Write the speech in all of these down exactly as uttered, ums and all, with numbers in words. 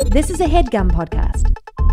This is a HeadGum podcast.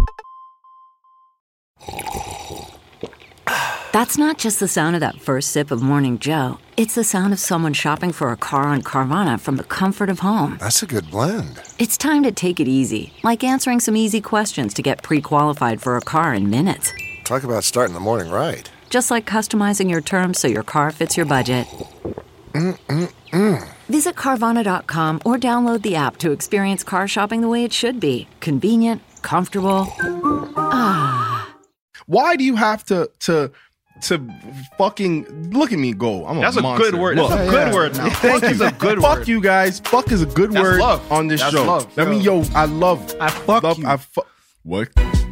That's not just the sound of that first sip of Morning Joe. It's the sound of someone shopping for a car on Carvana from the comfort of home. That's a good blend. It's time to take it easy, like answering some easy questions to get pre-qualified for a car in minutes. Talk about starting the morning right. Just like customizing your terms so your car fits your budget. Mm-mm-mm. Visit Carvana dot com or download the app to experience car shopping the way it should be. Convenient, comfortable. Ah. Why do you have to... to To fucking look at me go. I'm a That's a monster. good word. Look. That's a good Yeah. word now. Thank Fuck you. is a good fuck word. you guys. Fuck is a good That's word love. on this That's show. love. I mean, yo, I love. I fuck love, you. I fuck. What?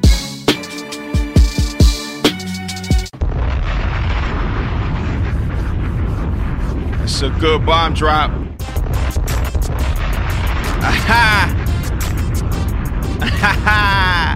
It's a good bomb drop. Aha! Ha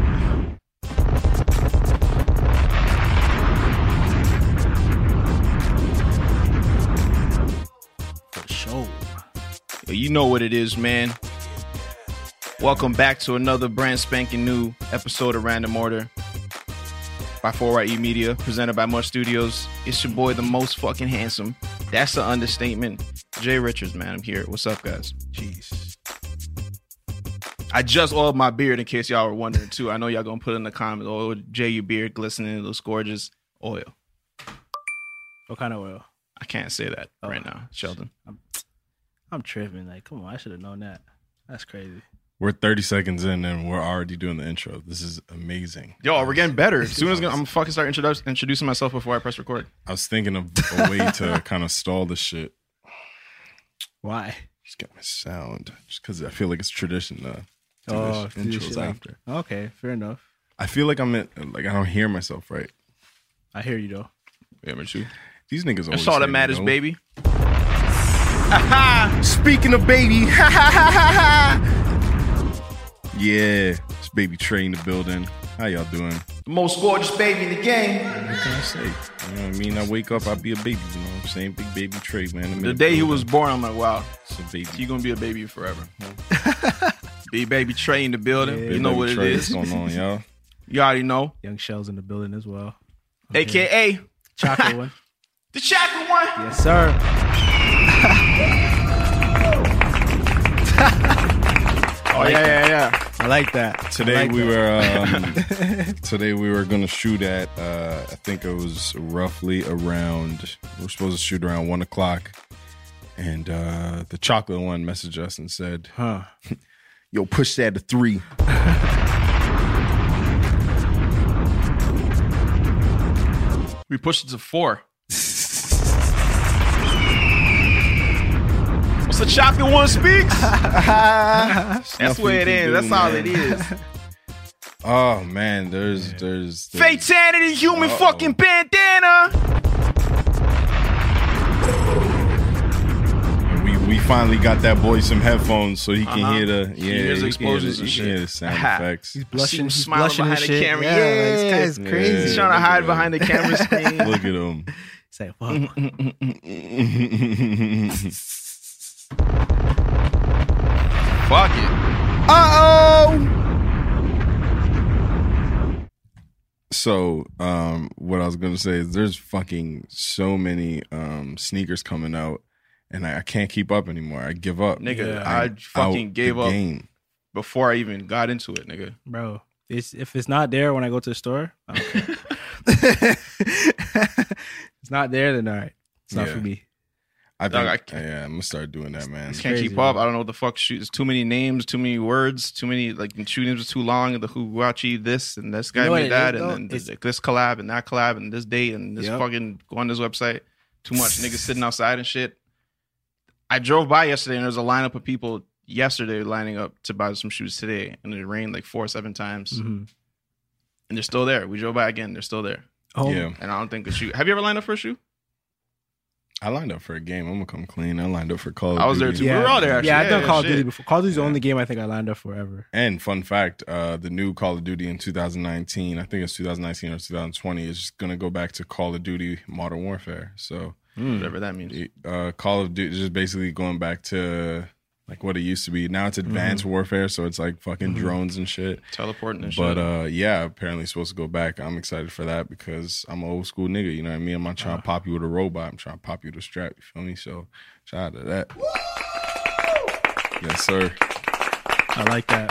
For sure. You know what it is, man. Welcome back to another brand spanking new episode of Random Order by four Y E Media, presented by Much Studios. It's your boy, the most fucking handsome. That's the understatement. Jay Richards, man. I'm here. What's up, guys? Jeez. I just oiled my beard in case y'all were wondering too. I know y'all gonna put in the comments, oh, Jay, your beard glistening, it looks gorgeous. Oil. What kind of oil? I can't say that Oh. right now, Sheldon. I'm, I'm tripping. Like, come on, I should have known that. That's crazy. We're thirty seconds in and we're already doing the intro. This is amazing. Yo, we're getting better. As soon as I'm gonna fucking start introdu- introducing myself before I press record. I was thinking of a way to kind of stall this shit. Why? Just get my sound. Just because I feel like it's tradition to do Oh, this do this intros shit like- after. Okay, fair enough. I feel like I'm in, like I don't hear myself right. I hear you though. Yeah, but you. These niggas always That's all say that matters, no. baby. Speaking of baby, yeah, it's Baby Trey in the building. How y'all doing? The most gorgeous baby in the game. What can I say? You know what I mean? I wake up, I'll be a baby. You know what I'm saying? Big Baby Trey, man. I'm in The day he building. was born, I'm like, wow, It's a baby. you're gonna be a baby forever. Be baby Trey in the building. Yeah. You know Baby what it Trey, is. What's going on, y'all? You already know. Young Shell's in the building as well. A K A Chocolate one. the chocolate one. Yes, sir. Oh yeah, yeah, yeah. I like that. Today I like we that. were um, today we were gonna shoot at uh, I think it was roughly around we were supposed to shoot around one o'clock, and uh, the chocolate one messaged us and said, Huh. "Yo, push that to three." We pushed it to four. What's the chocolate one speaks? That's Nothing where you it can is. do, That's all man. it is. Oh man, there's there's, there's Fatality, human Uh-oh. fucking bandana. we we finally got that boy some headphones so he can Uh-huh. hear the He yeah hears he can hear explosions the, and he shit. can hear the sound Aha. effects. He's See blushing. him He's smiling blushing behind and the shit. camera. Yeah, Yeah, like, this guy's Yeah. crazy. He's trying to Look hide at behind the camera screen. Look at him. It's like, fuck. Fuck it. Uh-oh. So, um, what I was gonna say is there's fucking so many um sneakers coming out, and I, I can't keep up ananymore. I give up, Nigga, Yeah. I I'm fucking out gave the up game. before I even got into it, nigga. Bro, it's, if it's not there when I go to the store, I don't care. It's not there, then all right. It's not Yeah. for me. I Dog, think, I can't- yeah, I'm gonna start doing that, man. Just can't crazy, keep up. man. I don't know what the fuck shoot. There's too many names, too many words, too many like the shoot names are too long. The Huguachi this and this guy know what made it that, is, and though? then It's- this, this collab and that collab and this date and this Yep. fucking go on this website. Too much niggas sitting outside and shit. I drove by yesterday and there was a lineup of people yesterday lining up to buy some shoes today, and it rained like four or seven times, Mhm. and they're still there. We drove by again, they're still there, Oh, Yeah, and I don't think a shoe. Have you ever lined up for a shoe? I lined up for a game. I'm gonna come clean. I lined up for Call of I was there Duty. too. We were all there, actually. Yeah, I've Yeah, done yeah, Call of shit. Duty before. Call of Duty's the Yeah. only game I think I lined up forever. And fun fact, uh, the new Call of Duty in two thousand nineteen, I think it's two thousand nineteen or two thousand twenty, is just gonna go back to Call of Duty Modern Warfare. So Whatever that means. uh, Call of Duty is just basically going back to like what it used to be. Now it's advanced mm-hmm. warfare, so it's like fucking mm-hmm. drones and shit. Teleporting and shit. But uh, yeah, apparently it's supposed to go back. I'm excited for that because I'm an old school nigga, you know what I mean? I'm not trying uh. to pop you with a robot. I'm trying to pop you with a strap, you feel me? So shout out to that. Woo! Yes, sir. I like that.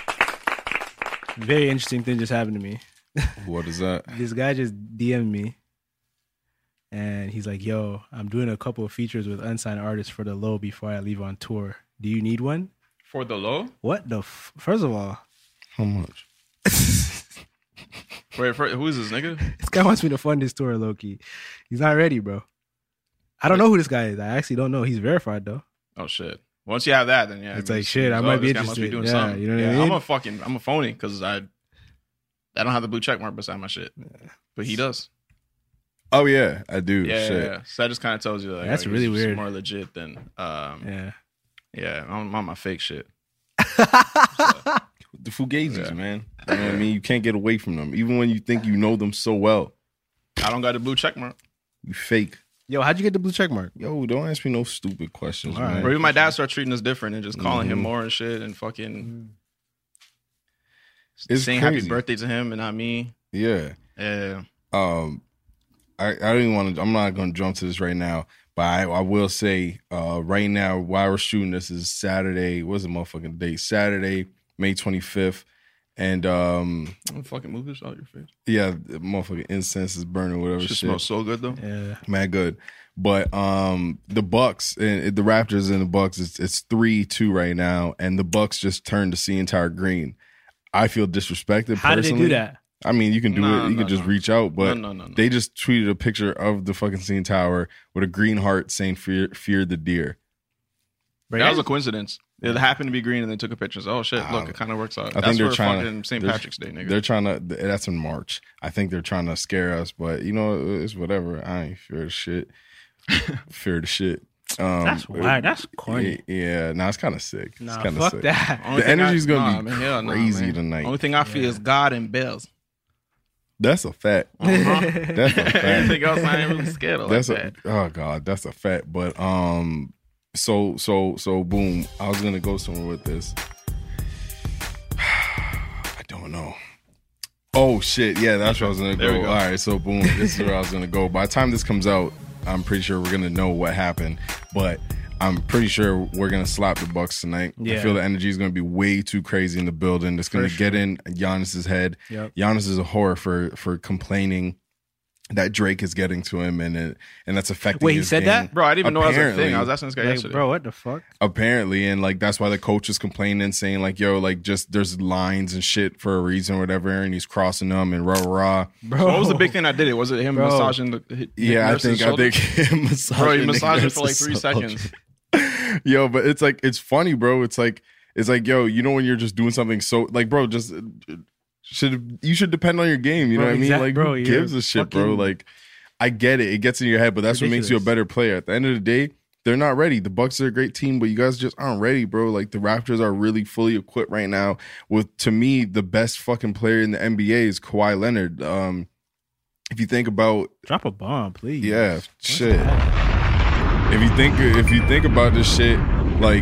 Very interesting thing just happened to me. What is that? This guy just D M'd me. And he's like, yo, I'm doing a couple of features with unsigned artists for the low before I leave on tour. Do you need one? For the low? What the f- First of all. How much? Wait, for, who is this nigga? This guy wants me to fund his tour, low-key. He's not ready, bro. I don't know who this guy is. I actually don't know. He's verified, though. Oh, shit. Once you have that, then yeah. It's I mean, like, shit, I might be interested. Must be doing yeah, something. You know what yeah, I mean? I'm a fucking, I'm a phony because I, I don't have the blue check mark beside my shit. Yeah. But he does. Oh yeah, I do. Yeah, Shit. yeah, yeah. So that just kind of tells you like, that's like, really weird. More legit than um, yeah, yeah. I'm on my fake shit. So, the Fugazis, yeah. man. You know what I mean? You can't get away from them, even when you think you know them so well. I don't got the blue check mark. You fake. Yo, how'd you get the blue check mark? Yo, don't ask me no stupid questions, All man. right. Or even my dad started treating us different and just calling mm-hmm. him more and shit and fucking it's saying crazy. happy birthday to him and not me. Yeah. Yeah. Um. I, I don't even want to, I'm not going to jump to this right now, but I, I will say uh, right now, while we're shooting this is Saturday, what's the motherfucking date? Saturday, May twenty-fifth. And, um, I'm fucking move this out your face. Yeah, the motherfucking incense is burning, whatever shit. It smells so good though. Yeah. Man, good. But um, the Bucks, and the Raptors and the Bucks, it's, it's three two right now, and the Bucks just turned to see entire green. I feel disrespected How personally. did they do that? I mean, you can do no, it. You no, can just no. reach out, but no, no, no, no. they just tweeted a picture of the fucking C N Tower with a green heart saying "Fear, fear the deer." Right. That was a coincidence. It happened to be green, and they took a picture. So, oh shit! Look, it kind of works out. I That's think they're for trying fucking to Saint Patrick's Day, nigga. They're trying to. That's in March. I think they're trying to scare us, but you know, it's whatever. I ain't fear the shit. Fear the shit. Um, That's wild. That's corny. Yeah, no, nah, it's kind of sick. Nah, it's kind of fuck sick. that. The energy's gonna nah, be man, hell nah, crazy man. tonight. Only thing I feel Yeah. is God and bells. That's a fact. Uh-huh. That's a fact. Anything else, I ain't really scared of That's like a, that. oh god, that's a fact. But um, so so so boom. I was gonna go somewhere with this. I don't know. Oh shit, yeah, that's where I was gonna go. There we go. All right, so boom, this is where I was gonna go. By the time this comes out, I'm pretty sure we're gonna know what happened. But I'm pretty sure we're gonna slap the Bucks tonight. Yeah. I feel the energy is gonna be way too crazy in the building. It's gonna For get sure. in Giannis's head. Yep. Giannis is a whore for for complaining that Drake is getting to him, and it, and that's affecting. Wait, he his said game. that? Bro, I didn't even know that was a Apparently. thing. I was asking this guy Like, yesterday. bro, what the fuck? Apparently, and like that's why the coach is complaining, saying like, "Yo, like just there's lines and shit for a reason, or whatever," and he's crossing them and rah rah. Bro, So what was the big thing that did it? Was it him Bro. massaging the hit, Yeah, I nurse's think I shoulder? think massaging Bro, he the massaged it for like nurse's three shoulder. seconds. Yo, but it's like it's funny, bro. It's like it's like yo, you know when you're just doing something so like, bro, just should you should depend on your game. You Bro, know what I mean? exact- Like, bro, who you're gives a shit, bro? fucking- Like, I get it. It gets in your head, but that's what makes you a Ridiculous. better player. At the end of the day, they're not ready. The Bucks are a great team, but you guys just aren't ready, bro. Like the Raptors are really fully equipped right now. With to me, the best fucking player in the N B A is Kawhi Leonard. Um, if you think about drop a bomb, please. yeah, What's shit. that? If you think if you think about this shit, like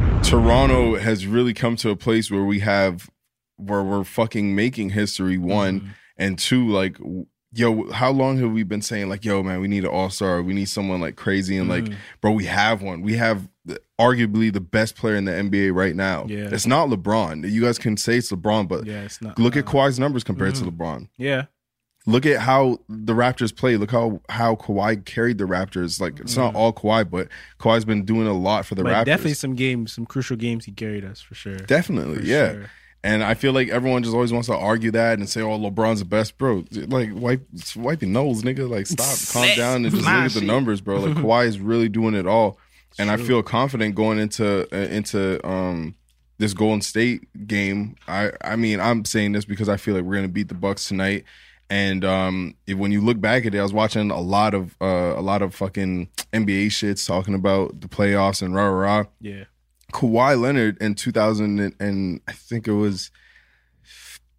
Toronto has really come to a place where we have where we're fucking making history. One Mhm. and two, like yo, how long have we been saying like, yo, man, we need an all-star, we need someone like crazy, and like, Mhm. bro, we have one. We have the, arguably the best player in the N B A right now. Yeah. It's not LeBron. You guys can say it's LeBron, but Yeah, it's not. look at uh, Kawhi's numbers compared Mhm. to LeBron. Yeah, Look at how the Raptors play. Look how how Kawhi carried the Raptors. Like it's not all Kawhi, but Kawhi's been doing a lot for the but Raptors. definitely some games, some crucial games he carried us for sure. Definitely, For yeah. sure. And I feel like everyone just always wants to argue that and say, "Oh, LeBron's the best, bro." Like wipe wipe your nose, nigga. Like stop, calm down, and just look at the numbers, bro. Like Kawhi is really doing it all, and I feel confident going into uh, into um this Golden State game. I I mean, I'm saying this because I feel like we're gonna beat the Bucks tonight. And um, if, when you look back at it, I was watching a lot of uh, a lot of fucking N B A shits talking about the playoffs and rah rah rah. Yeah. Kawhi Leonard in two thousand and, and I think it was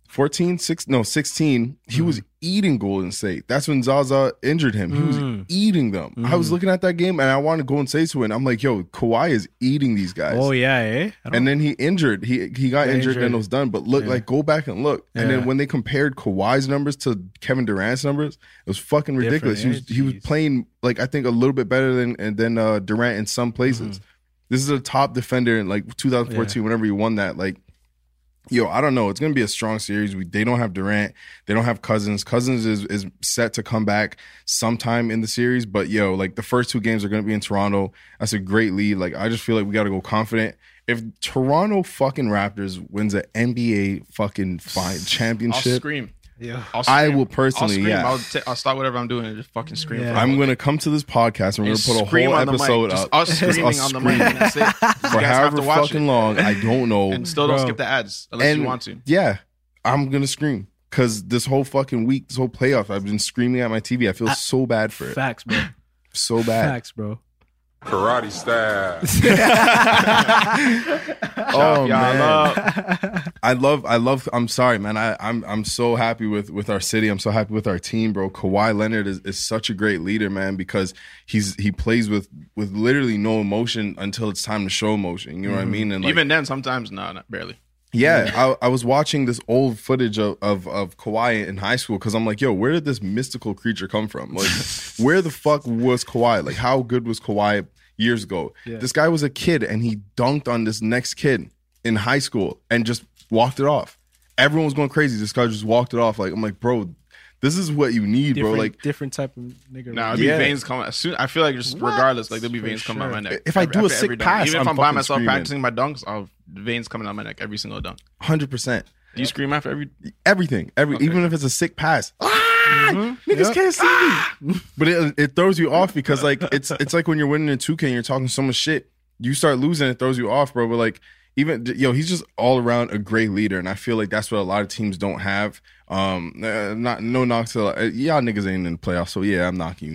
fourteen, six, no, sixteen, he Mm. was eating Golden State. That's when Zaza injured him. He was Mm. eating them. I was Mm. looking at that game and I wanted Golden State to win. I'm like, yo, Kawhi is eating these guys. Oh yeah, eh? I don't- And then he injured. He he got Got injured, injured. and it was done. But look, Yeah. like, go back and look. And Yeah. then when they compared Kawhi's numbers to Kevin Durant's numbers, it was fucking ridiculous. He was Different, he was eh? Jeez. playing like I think a little bit better than and than uh, Durant in some places. Mm-hmm. This is a top defender in like two thousand fourteen. Whenever he won that, like. Yo, I don't know. It's gonna be a strong series. We they don't have Durant. They don't have Cousins. Cousins is is set to come back sometime in the series. But yo, like the first two games are gonna be in Toronto. That's a great lead. Like I just feel like we gotta go confident. If Toronto fucking Raptors wins an N B A fucking fine I'll championship, scream. Yeah. I'll I scream. will personally, I'll scream. yeah. I'll, t- I'll stop whatever I'm doing and just fucking scream. Yeah. for I'm the gonna come to this podcast and we're and gonna put a scream whole on the mic. episode Just up. us Just screaming us on the mic. And that's it. You for guys have however to watch fucking it. long. I don't know. And still don't Bro. skip the ads unless and you want to. yeah, I'm gonna scream because this whole fucking week, this whole playoff, I've been screaming at my T V. I feel so bad for it. Facts, bro. So bad. Facts, bro. Karate style. Oh Y'all man, love- I love, I love. I'm sorry, man. I, I'm, I'm so happy with with our city. I'm so happy with our team, bro. Kawhi Leonard is, is such a great leader, man, because he's he plays with with literally no emotion until it's time to show emotion. You know what I mean? And like, Even then, sometimes, no, not barely. yeah, I, I was watching this old footage of of, of Kawhi in high school because I'm like, yo, where did this mystical creature come from? Like, where the fuck was Kawhi? Like, how good was Kawhi years ago? Yeah. This guy was a kid and he dunked on this next kid in high school and just walked it off. Everyone was going crazy. This guy just walked it off. Like, I'm like, bro, this is what you need, Different, bro. Like, different type of nigga. Nah, right? it'll Yeah. be veins coming. As soon, I feel like just regardless, like there'll be For veins coming out sure. my neck. If I do a after sick every dunk. pass, even if I'm I'm by fucking myself screaming. practicing my dunks, I'll veins coming out my neck every single dunk. one hundred percent. Do you scream after every? Everything, every Okay. even if it's a sick pass. Ah, Mm-hmm. niggas can't see me. But it it throws you off because like it's it's like when you're winning in two K and you're talking so much shit, you start losing, it throws you off, bro. But like even yo, he's just all around a great leader, and I feel like that's what a lot of teams don't have. Um, uh, not no knock to uh, y'all niggas ain't in the playoffs, so yeah, I'm knocking you,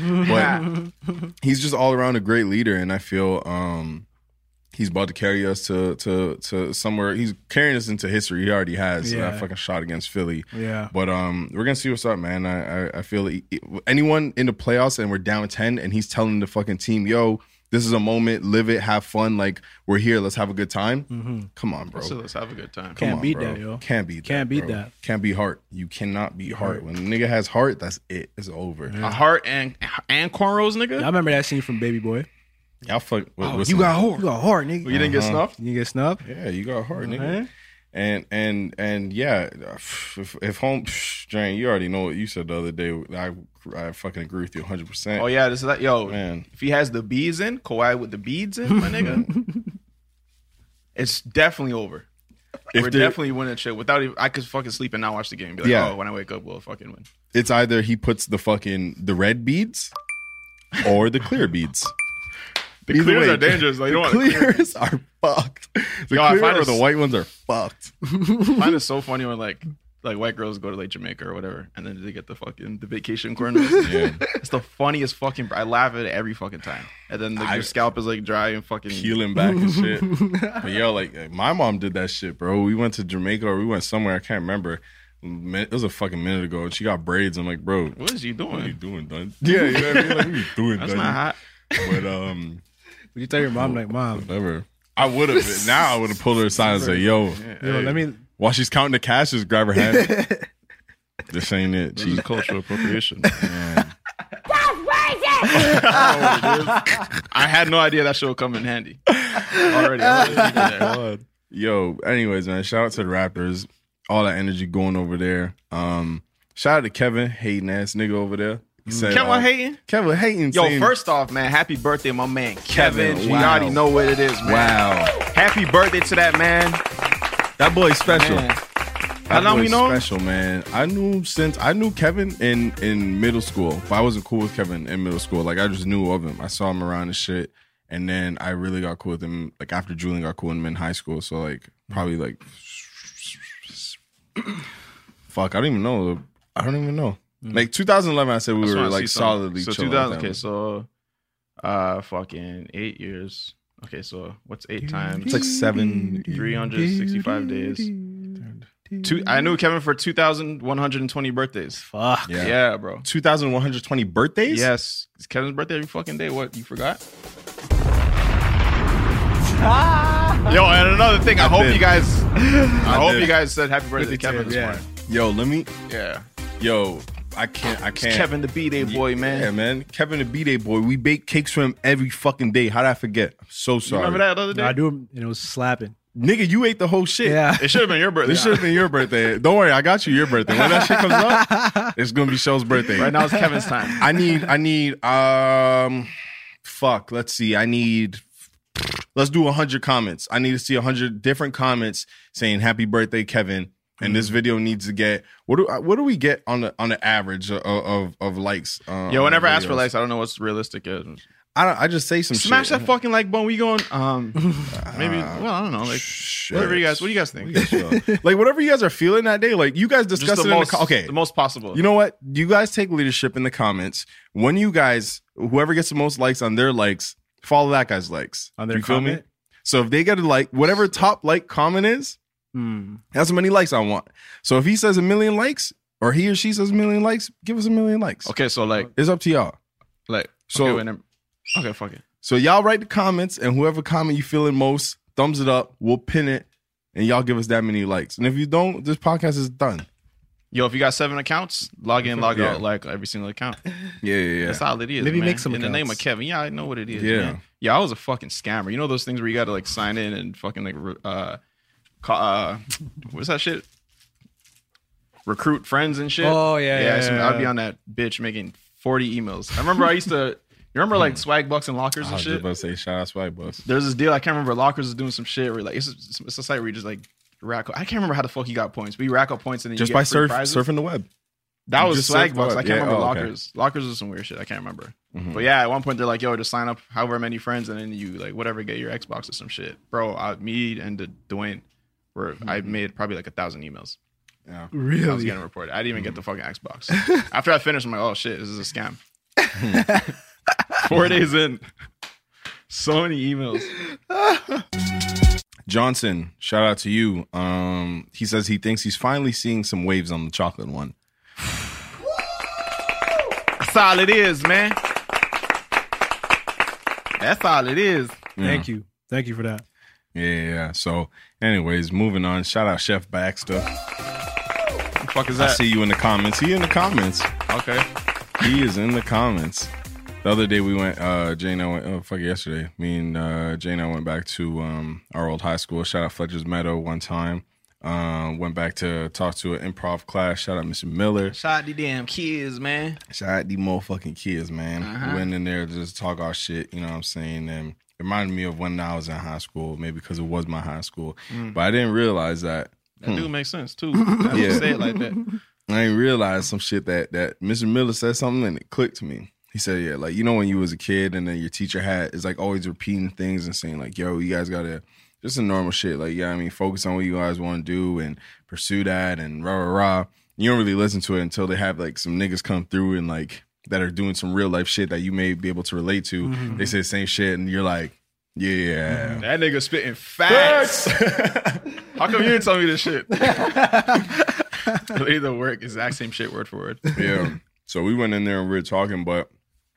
nigga. But he's just all around a great leader, and I feel um. He's about to carry us to to to somewhere. He's carrying us into history. He already has. Yeah. That fucking shot against Philly. Yeah. But um, we're gonna see what's up, man. I I, I feel like anyone in the playoffs and we're down ten, and he's telling the fucking team, "Yo, this is a moment. Live it. Have fun. Like we're here. Let's have a good time." Mm-hmm. Come on, bro. So let's have a good time. Come Can't on, beat bro. that, yo. Can't beat that. Can't beat bro. that. Can't beat heart. You cannot beat heart. Heart. When a nigga has heart, that's it. It's over. A heart and and cornrows, nigga. Y'all remember that scene from Baby Boy? Y'all fuck. Oh, listen. you got hard. You got hard, nigga. You didn't get Uh-huh. snuffed. You get snubbed? Yeah, you got heart, nigga. Uh-huh. And and and yeah, if, if home, Drain, you already know what you said the other day. I I fucking agree with you one hundred percent. Oh yeah, this is that. Yo, Man. if he has the beads in, Kawhi with the beads in, my nigga, it's definitely over. If We're there- definitely winning shit without even. I could fucking sleep and not watch the game. Be like, Yeah. oh, when I wake up, we'll fucking win. It's either he puts the fucking the red beads or the clear beads. The Either clears way, are dangerous. Like, you the don't want the clear. clears are fucked. The Yo, I clear find or it the s- white ones are fucked. I find it so funny when like like white girls go to like Jamaica or whatever, and then they get the fucking the vacation cornrows. Yeah. It's the funniest fucking. I laugh at it every fucking time, and then like, I- your scalp is like dry and fucking. Peeling back and shit. But yo, like my mom did that shit, bro. We went to Jamaica or we went somewhere. I can't remember. Min- It was a fucking minute ago. And she got braids. I'm like, bro, What is you what are you doing? doing, done? Yeah, you know what I mean? Like, what are you doing, That's done? not hot. But um, Would you tell your mom, like, Mom, whatever. I would have. Now I would have pulled her aside and said, "Yo, yo, let me. while she's counting the cash, just grab her hand. This ain't it. This She is cultural appropriation. man. I had no idea that show would come in handy. Already. I was already there. God. Yo, anyways, man, shout out to the Raptors. All that energy going over there. Um, shout out to Kevin, hating ass nigga over there. He said, Kevin uh, hating? Kevin hating. Yo, saying, first off, man, happy birthday, my man Kevin. Kevin, You wow. already know what it is, man. wow, Happy birthday to that man. that boy's special. Man. That How long we boy's know him? special, man. I knew since I knew Kevin in in middle school, but I wasn't cool with Kevin in middle school. Like I just knew of him. I saw him around and shit, and then I really got cool with him. Like after Julian got cool with him in high school. So like probably like, fuck, I don't even know. I don't even know. Like two thousand eleven, I said we I just were wanna like see something. solidly. So chilling two thousand. with Okay, them. so uh, fucking eight years. Okay, so what's eight times? It's like seven. three hundred sixty-five days. Two, I knew Kevin for two thousand one hundred twenty birthdays. Fuck. Yeah. Yeah, bro. two thousand one hundred twenty birthdays? Yes. It's Kevin's birthday every fucking day. What? You forgot? Yo, and another thing, I, I hope did. you guys I, hope did. you guys said happy birthday to Kevin this yeah. morning. Yo, let me. Yeah. Yo, I can't. I It's can't. Kevin the B-Day boy, man. Yeah, man. Kevin the B-Day boy. We bake cakes for him every fucking day. How did I forget? I'm so You sorry. remember that the other day? No, I do, and it was slapping. Nigga, you ate the whole shit. Yeah. It should have been your birthday. This should have been your birthday. Don't worry, I got you your birthday. When that shit comes up, it's gonna be Show's birthday. Right now it's Kevin's time. I need, I need, um, fuck. Let's see. I need. Let's do a hundred comments. I need to see a hundred different comments saying "Happy birthday, Kevin." And this video needs to get what do what do we get on the on the average of of, of likes? Um, Yo, whenever I videos? ask for likes, I don't know what's realistic is. I don't. I just say some Smash shit. that fucking like button. We going? Um, maybe. Well, I don't know. Like, Shit. whatever you guys. What do you guys think? Like whatever you guys are feeling that day. Like you guys Just discuss the it in most. the co- okay. The most possible. You know what? You guys take leadership in the comments. When you guys, whoever gets the most likes on their likes, follow that guy's likes. On their you feel me? comment? So if they get a like, whatever top like comment is, Hmm. that's how many likes I want. So if he says a million likes, or he or she says a million likes, give us a million likes. Okay, so like, It's up to y'all. like. So- okay, whenever, okay, fuck it. So y'all write the comments, and whoever comment you feeling most, thumbs it up. We'll pin it, and y'all give us that many likes. And if you don't, this podcast is done. Yo, if you got seven accounts, log in, log Yeah. out, like every single account. Yeah, yeah, That's yeah. all it is. Maybe man. make some in the name of accounts. Kevin. Yeah, I know what it is. Yeah. man. Yeah, I was a fucking scammer. You know those things where you got to like sign in and fucking like re- uh, ca- uh what's that shit? Recruit friends and shit. Oh, yeah, yeah, so yeah. I'd be on that bitch making forty emails. I remember I used to. You remember like swag bucks and lockers I and was just shit. about to say, shout out Swag Bus. There's this deal. I can't remember. Lockers is doing some shit where like it's a, it's a site where you just like rack up. I can't remember how the fuck you got points, but you rack up points and then Just you by get free surf, prizes. surfing the web. That You was just swag surf bucks. the I web. can't Yeah, remember oh, okay. lockers. Lockers is some weird shit. I can't remember. Mhm. But yeah, at one point they're like, "Yo, just sign up however many friends, and then you like whatever get your Xbox or some shit." Bro, I, me and the Dwayne, were I made probably like a thousand emails. Yeah. I was Really? getting reported. I didn't even get the fucking Xbox. After I finished, I'm like, "Oh shit, this is a scam." Four days in, so many emails. Johnson, shout out to you. Um, he says he thinks he's finally seeing some waves on the chocolate one. That's all it is, man. That's all it is. Thank you. Thank you for that. Yeah, yeah, yeah. So, anyways, moving on. Shout out Chef Baxter. What the fuck is I that? see you in the comments. He in the comments. Okay. He is in the comments. The other day we went, uh, Jay and I went, oh, fuck, yesterday. Me and uh, Jay and I went back to um, our old high school. Shout out Fletcher's Meadow one time. Um, went back to talk to an improv class. Shout out Mister Miller. Shout out the damn kids, man. Shout out the motherfucking kids, man. Uh-huh. We went in there to just talk our shit, you know what I'm saying? And it reminded me of when I was in high school, maybe because it was my high school. But I didn't realize that. That do make sense too. I Yeah. yeah. Say it like that. I didn't realize some shit that that Mister Miller said something and it clicked to me. He said, yeah, like, you know, when you was a kid and then your teacher had, is like always repeating things and saying like, yo, you guys got to, just a normal shit. Like, yeah, I mean, focus on what you guys want to do and pursue that and rah, rah, rah. You don't really listen to it until they have like some niggas come through and like, that are doing some real life shit that you may be able to relate to. Mm-hmm. They say the same shit and you're like, yeah. That nigga spitting facts. How come you didn't tell me this shit? Literally the work, exact same shit, word for word. Yeah. So we went in there and we were talking, but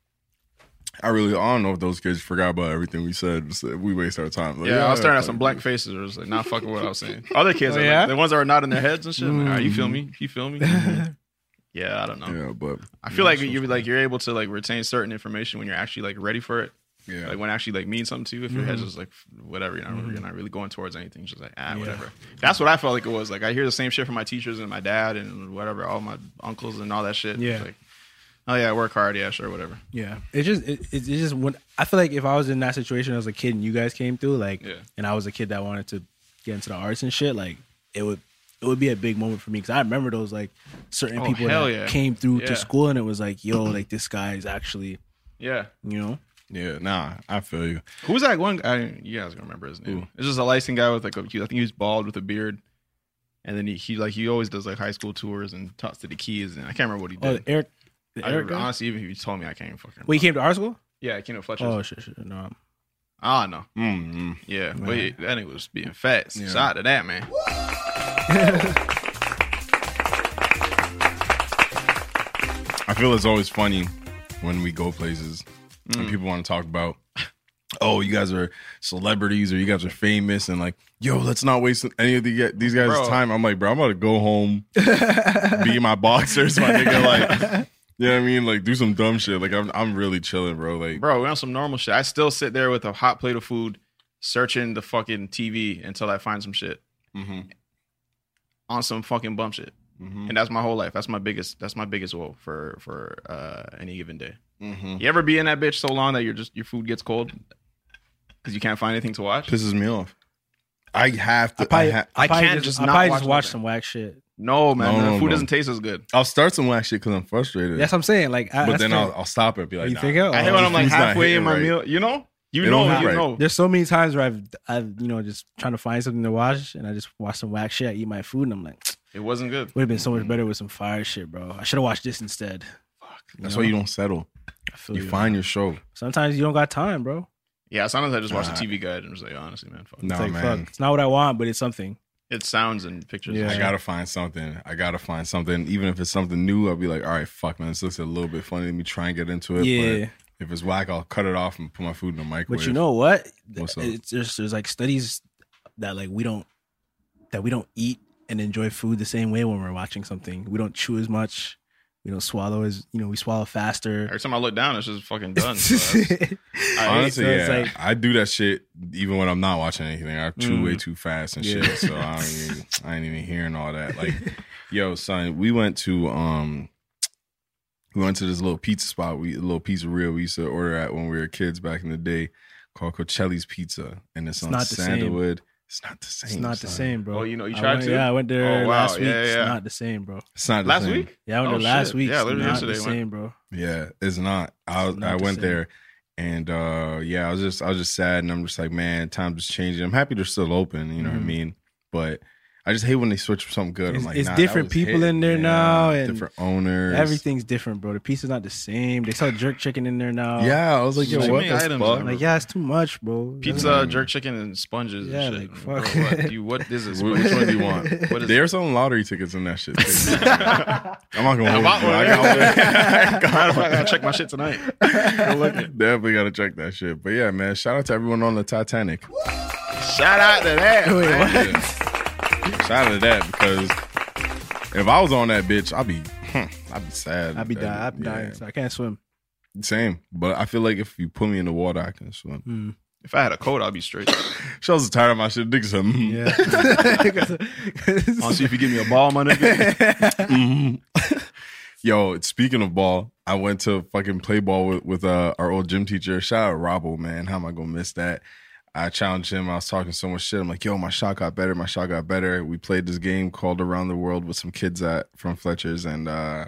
I really, I don't know if those kids forgot about everything we said. Just, we wasted our time. Like, Yeah, I was staring at like- some blank faces. Or just like not fucking what I was saying. Other kids, Oh, are yeah? like, the ones that were nodding their heads and shit. Like, all right, you feel me? You feel me? Yeah, I don't know. Yeah, but I feel like you like you're able to like retain certain information when you're actually like ready for it. yeah. Like when it actually like means something to you. If your head's just like whatever, you're not you're not really going towards anything. It's just like ah whatever. That's what I felt like it was. Like I hear the same shit from my teachers and my dad and whatever, all my uncles and all that shit. Yeah. It's like, oh yeah, work hard, yeah, sure, whatever. Yeah, it just it, it, it just when I feel like if I was in that situation as a kid and you guys came through, like, Yeah. and I was a kid that wanted to get into the arts and shit, like it would it would be a big moment for me because I remember those like certain Oh, people hell that yeah. came through Yeah. to school and it was like, yo, like this guy is actually, Yeah. you know, Yeah, nah, I feel you. Who's that one guy? You guys gonna remember his name? Who? It's just a light skinned guy with like a, I think he was bald with a beard. And then he, he like he always does like high school tours and talks to the kids and I can't remember what he oh did. Eric, the I Eric remember, guy? honestly, even if you told me, I can't even fucking remember. Wait, he came to our school? Yeah, I came to Fletcher's. Oh shit, shit, no. I don't know. Mm-hmm. Yeah, but he, that nigga was being fat. Yeah. Shout out to that man. feel it's always funny when we go places Mm. and people want to talk about, oh, you guys are celebrities or you guys are famous, and like, yo, let's not waste any of the, these guys' Bro. time. I'm like, bro, I'm about to go home, be in my boxers, my nigga, like, you know what I mean? Like, do some dumb shit. Like, I'm I'm really chilling, bro. Like, Bro, we're on some normal shit. I still sit there with a hot plate of food, searching the fucking T V until I find some shit mhm, on some fucking bum shit. mhm, And that's my whole life. That's my biggest. That's my biggest woe for for uh, any given day. mhm. You ever be in that bitch so long that you're just your food gets cold because you can't find anything to watch? Pisses me off. I have to. I probably, I ha- I probably can't just, just I not probably watch just watch nothing. some whack shit. No, man. No, the no, food no. doesn't taste as good. I'll start some whack shit because I'm frustrated. That's what I'm saying. Like, I, but that's then fair. I'll, I'll stop it and be like, You nah. think it? I hate when I'm like Food's not halfway in hitting my right. meal. You know, you It know, don't hit you right. know. There's so many times where I've, I've, you know, just trying to find something to watch, and I just watch some whack shit. I eat my food, and I'm like, It wasn't good. would have been so much better with some fire shit, bro. I should have watched this instead. That's know? why you don't settle. I feel You you. find your show. Sometimes you don't got time, bro. Yeah, sometimes I just watch Nah. the T V guide and just like, honestly, man, fuck. No, It's like, man. fuck. It's not what I want, but it's something. It sounds and pictures. Yeah. and I shit. gotta find something. I gotta find something. Even if it's something new, I'll be like, all right, fuck, man, this looks a little bit funny. Let me try and get into it. Yeah. But if it's whack, I'll cut it off and put my food in the microwave. But you know what? What's up? It's there's, there's like studies that like we don't that we don't eat and enjoy food the same way when we're watching something. We don't chew as much. We don't swallow as you know. We swallow faster. Every time I look down, it's just fucking done. So that's- Honestly, So yeah, it's like- I do that shit even when I'm not watching anything. I chew Mm. way too fast and Yeah. shit, so I don't even, I ain't even hearing all that. Like, yo, son, we went to um, we went to this little pizza spot, we a little pizzeria we used to order at when we were kids back in the day, called Coachella Pizza, and it's, It's on not the same. Sandalwood. It's not the same. It's not the son. same, bro. Oh, you know, you I tried went- to? Yeah, I went there Oh, wow. last week. Yeah, It's yeah. not the same, bro. It's not the Last same. week? Yeah, I went Oh, there last shit. week. Yeah, It's literally not yesterday the went. same, bro. Yeah, it's not. I It's not I the went same. there, and uh yeah, I was just I was just sad, and I'm just like, man, times is changing. I'm happy they're still open. You know what I Mhm. mean? But I just hate when they switch for something good. It's- I'm like, it's nah, different that was people hit. in there Yeah, now, and different owners. Everything's different, bro. The pizza's not the same. They sell jerk chicken in there now. Yeah, I was like, yo, Too what many the items, fuck? man. Like, yeah, it's too much, bro. Pizza, Mm. jerk chicken, and sponges. Yeah, and shit. like, fuck. Bro, what, you, what is this? Wh- Which one do you want? What is They're it? selling lottery tickets and that shit. too. I'm not gonna hold bought you. one. I got Matter of fact, I gotta check my shit tonight. Definitely gotta check that shit. But yeah, man, shout out to everyone on the Titanic. Shout out to that. Wait, man. what? Shout out to that, because if I was on that bitch, I'd be, I'd be sad. I'd be dying. That- I'd be dying. yeah. So I can't swim. Same, but I feel like if you put me in the water, I can swim. Mm. If I had a coat, I'd be straight. Shell's is tired of my shit. Niggas said, mm. Yeah. I'll see if you give me a ball, my nigga. Mhm. Yo, speaking of ball, I went to fucking play ball with, with uh, our old gym teacher. Shout out Robbo, man. How am I gonna miss that? I challenged him. I was talking so much shit. I'm like, yo, my shot got better. My shot got better. We played this game called Around the World with some kids at from Fletcher's, and uh,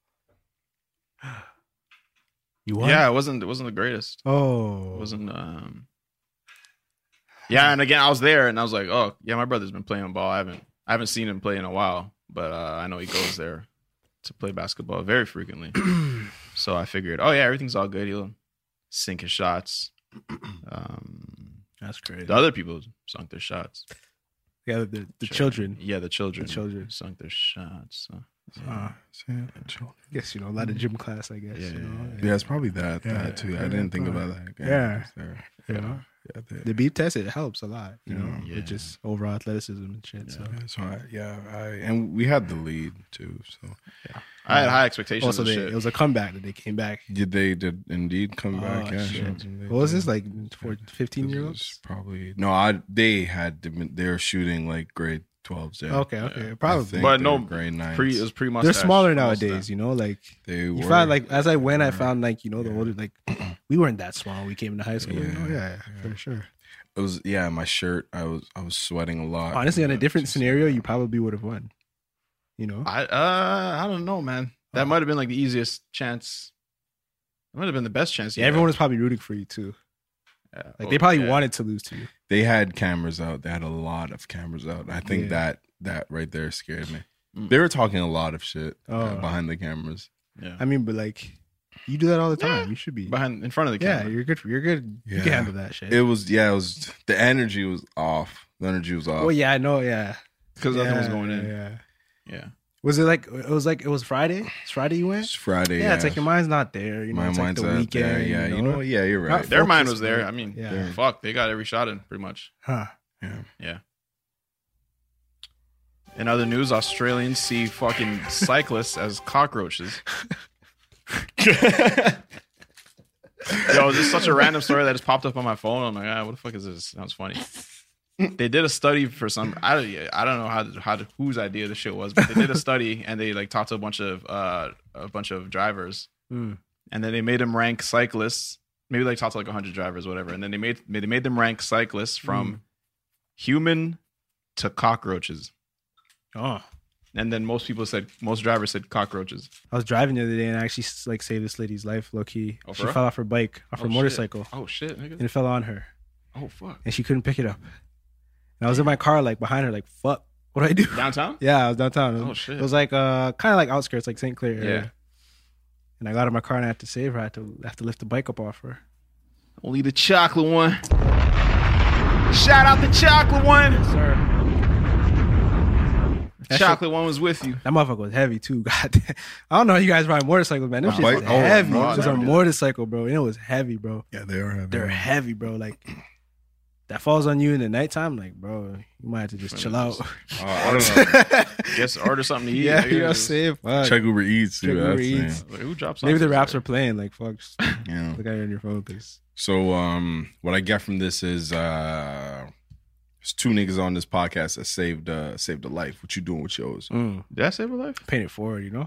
You won? Yeah, it wasn't. It wasn't the greatest. Oh. It wasn't. Um... Yeah, and again, I was there, and I was like, oh, yeah, my brother's been playing ball. I haven't, I haven't seen him play in a while, but uh, I know he goes there to play basketball very frequently. So I figured, oh yeah, everything's all good. He'll sink his shots. Um, That's crazy. the other people sunk their shots. Yeah, the, the Sure. children. Yeah, the children. The children. sunk their shots. So. Uh, I guess, you know, a lot of gym class, I guess. Yeah, you know? yeah, yeah, it's probably that, Yeah. that too. I Yeah, didn't think probably. about that. Yeah. There. You know? Yeah, there. The beep test, it helps a lot, you know, Yeah. with just overall athleticism and shit. So. Yeah, so I, yeah, I, and we had the lead too. So I had high expectations. Also, of they, shit. it was a comeback that they came back. did they did indeed come Oh, back? Yeah, shit. shout out to them. They What was did. this, like for fifteen This year was olds? Probably no. I they had they were shooting like grade twelves. Yeah. Okay, okay. I Probably. think But they no, were grade nines. pre it was pre They're mustache. smaller nowadays, you know, like they you were found like as I went, I were. found like, you know, the older, like we weren't that small when we came into high school. you know? Yeah, Yeah, yeah. for sure. It was yeah. My shirt. I was I was sweating a lot. Honestly, on a Uh, different just- scenario, you probably would have won. You know? I uh I don't know, man. That Oh. might have been like the easiest chance. It might have been the best chance. Yeah, you everyone had. was probably rooting for you too. Yeah. Like Oh, they probably yeah. wanted to lose to you. They had cameras out. They had a lot of cameras out. I think Yeah. that that right there scared me. Mm. They were talking a lot of shit uh, Oh. behind the cameras. Yeah. I mean, but like you do that all the time. Yeah. You should be. behind in front of the Yeah, camera. you're good. You're good. You Yeah. can handle that shit. It was yeah. It was the energy was off. The energy was off. Oh yeah, I know. Yeah, because yeah, nothing was going in. Yeah, Yeah. Was it like it was like it was Friday? It's Friday you went? It's Friday. Yeah, Yeah, it's like your mind's not there. You know, my it's like mind's the out weekend. there. Yeah, you know, yeah, you're right. Not Their mind focused, was there. man. I mean, Yeah. fuck, they got every shot in pretty much. Huh. Yeah. Yeah. In other news, Australians see fucking cyclists as cockroaches. Yo, this is such a random story that just popped up on my phone. I'm like, ah, what the fuck is this? Sounds funny. They did a study for some. I don't. I don't know how how to, whose idea the shit was, but they did a study and they like talked to a bunch of uh a bunch of drivers, Mm. and then they made them rank cyclists. Maybe like talked to like a hundred drivers, whatever, and then they made they made them rank cyclists from Mm. human to cockroaches. Oh. And then most people said, most drivers said cockroaches. I was driving the other day and I actually like saved this lady's life, low key. Oh, for she real? fell off her bike, off Oh, her shit. motorcycle, Oh shit, nigga. and it fell on her, Oh fuck. and she couldn't pick it up. And I was in my car, like behind her, like fuck, what do I do? Downtown? Yeah, I was downtown. It was, Oh, shit. It was like uh, kind of like outskirts, like Saint Clair area. Yeah. And I got in my car and I had to save her. I had to I have to lift the bike up off her. Only the chocolate one. Shout out the chocolate one. Sir, The chocolate one was with you. that motherfucker was heavy too. God damn. I don't know how you guys ride motorcycles, man. Them Wow. shit Bike? was Oh, heavy. no, it I was just a never did. motorcycle, bro. And it was heavy, bro. Yeah, they are heavy. They're heavy, bro. Like that falls on you in the nighttime, like, bro, you might have to just chill out. Uh, I don't know. Guess order something to eat. Yeah, nigga. you know what I'm Just- saying? Fuck. Check Uber Eats. Check Too, Uber that's the Eats. thing. Like, who drops Maybe the sauces raps there? are playing. Like, fuck, just Yeah. look at it on your phone. Cause So, um, what I get from this is uh, there's two niggas on this podcast that saved uh saved a life. What you doing with yours? mm, Did I save a life? paint it forward, you know?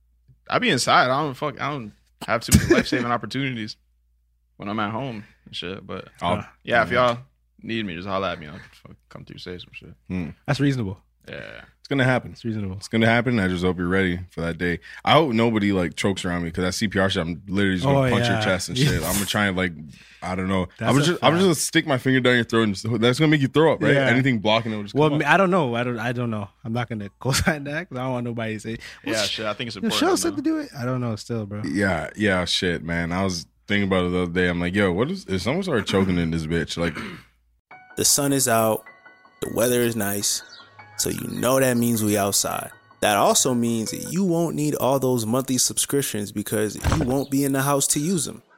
I be inside. I don't fuck. I don't have too many life saving opportunities when I'm at home and shit. But I'll- yeah, if y'all need me, just holla at me. I'll fuck come through, say some shit. Hmm. That's reasonable. Yeah. It's gonna happen. It's reasonable. It's gonna happen. I just hope you're ready for that day. I hope nobody like chokes around me because that C P R shit, I'm literally just gonna Oh, punch your yeah. chest and shit. I'm gonna try and like, I don't know. That's I'm a just, I'm just fact. gonna stick my finger down your throat and just, that's gonna make you throw up, right? Yeah. Anything blocking it will just come Well, up. me- I don't know. I don't. I don't know. I'm not gonna co-sign that because I don't want nobody to say, well, Yeah, sh- shit. I think it's the important. show to said know. to do it. I don't know. Still, bro. Yeah, yeah, shit, man. I was thinking about it the other day. I'm like, yo, what is? If someone started choking in this bitch, like, The sun is out, the weather is nice, so you know that means we outside. That also means that you won't need all those monthly subscriptions because you won't be in the house to use them.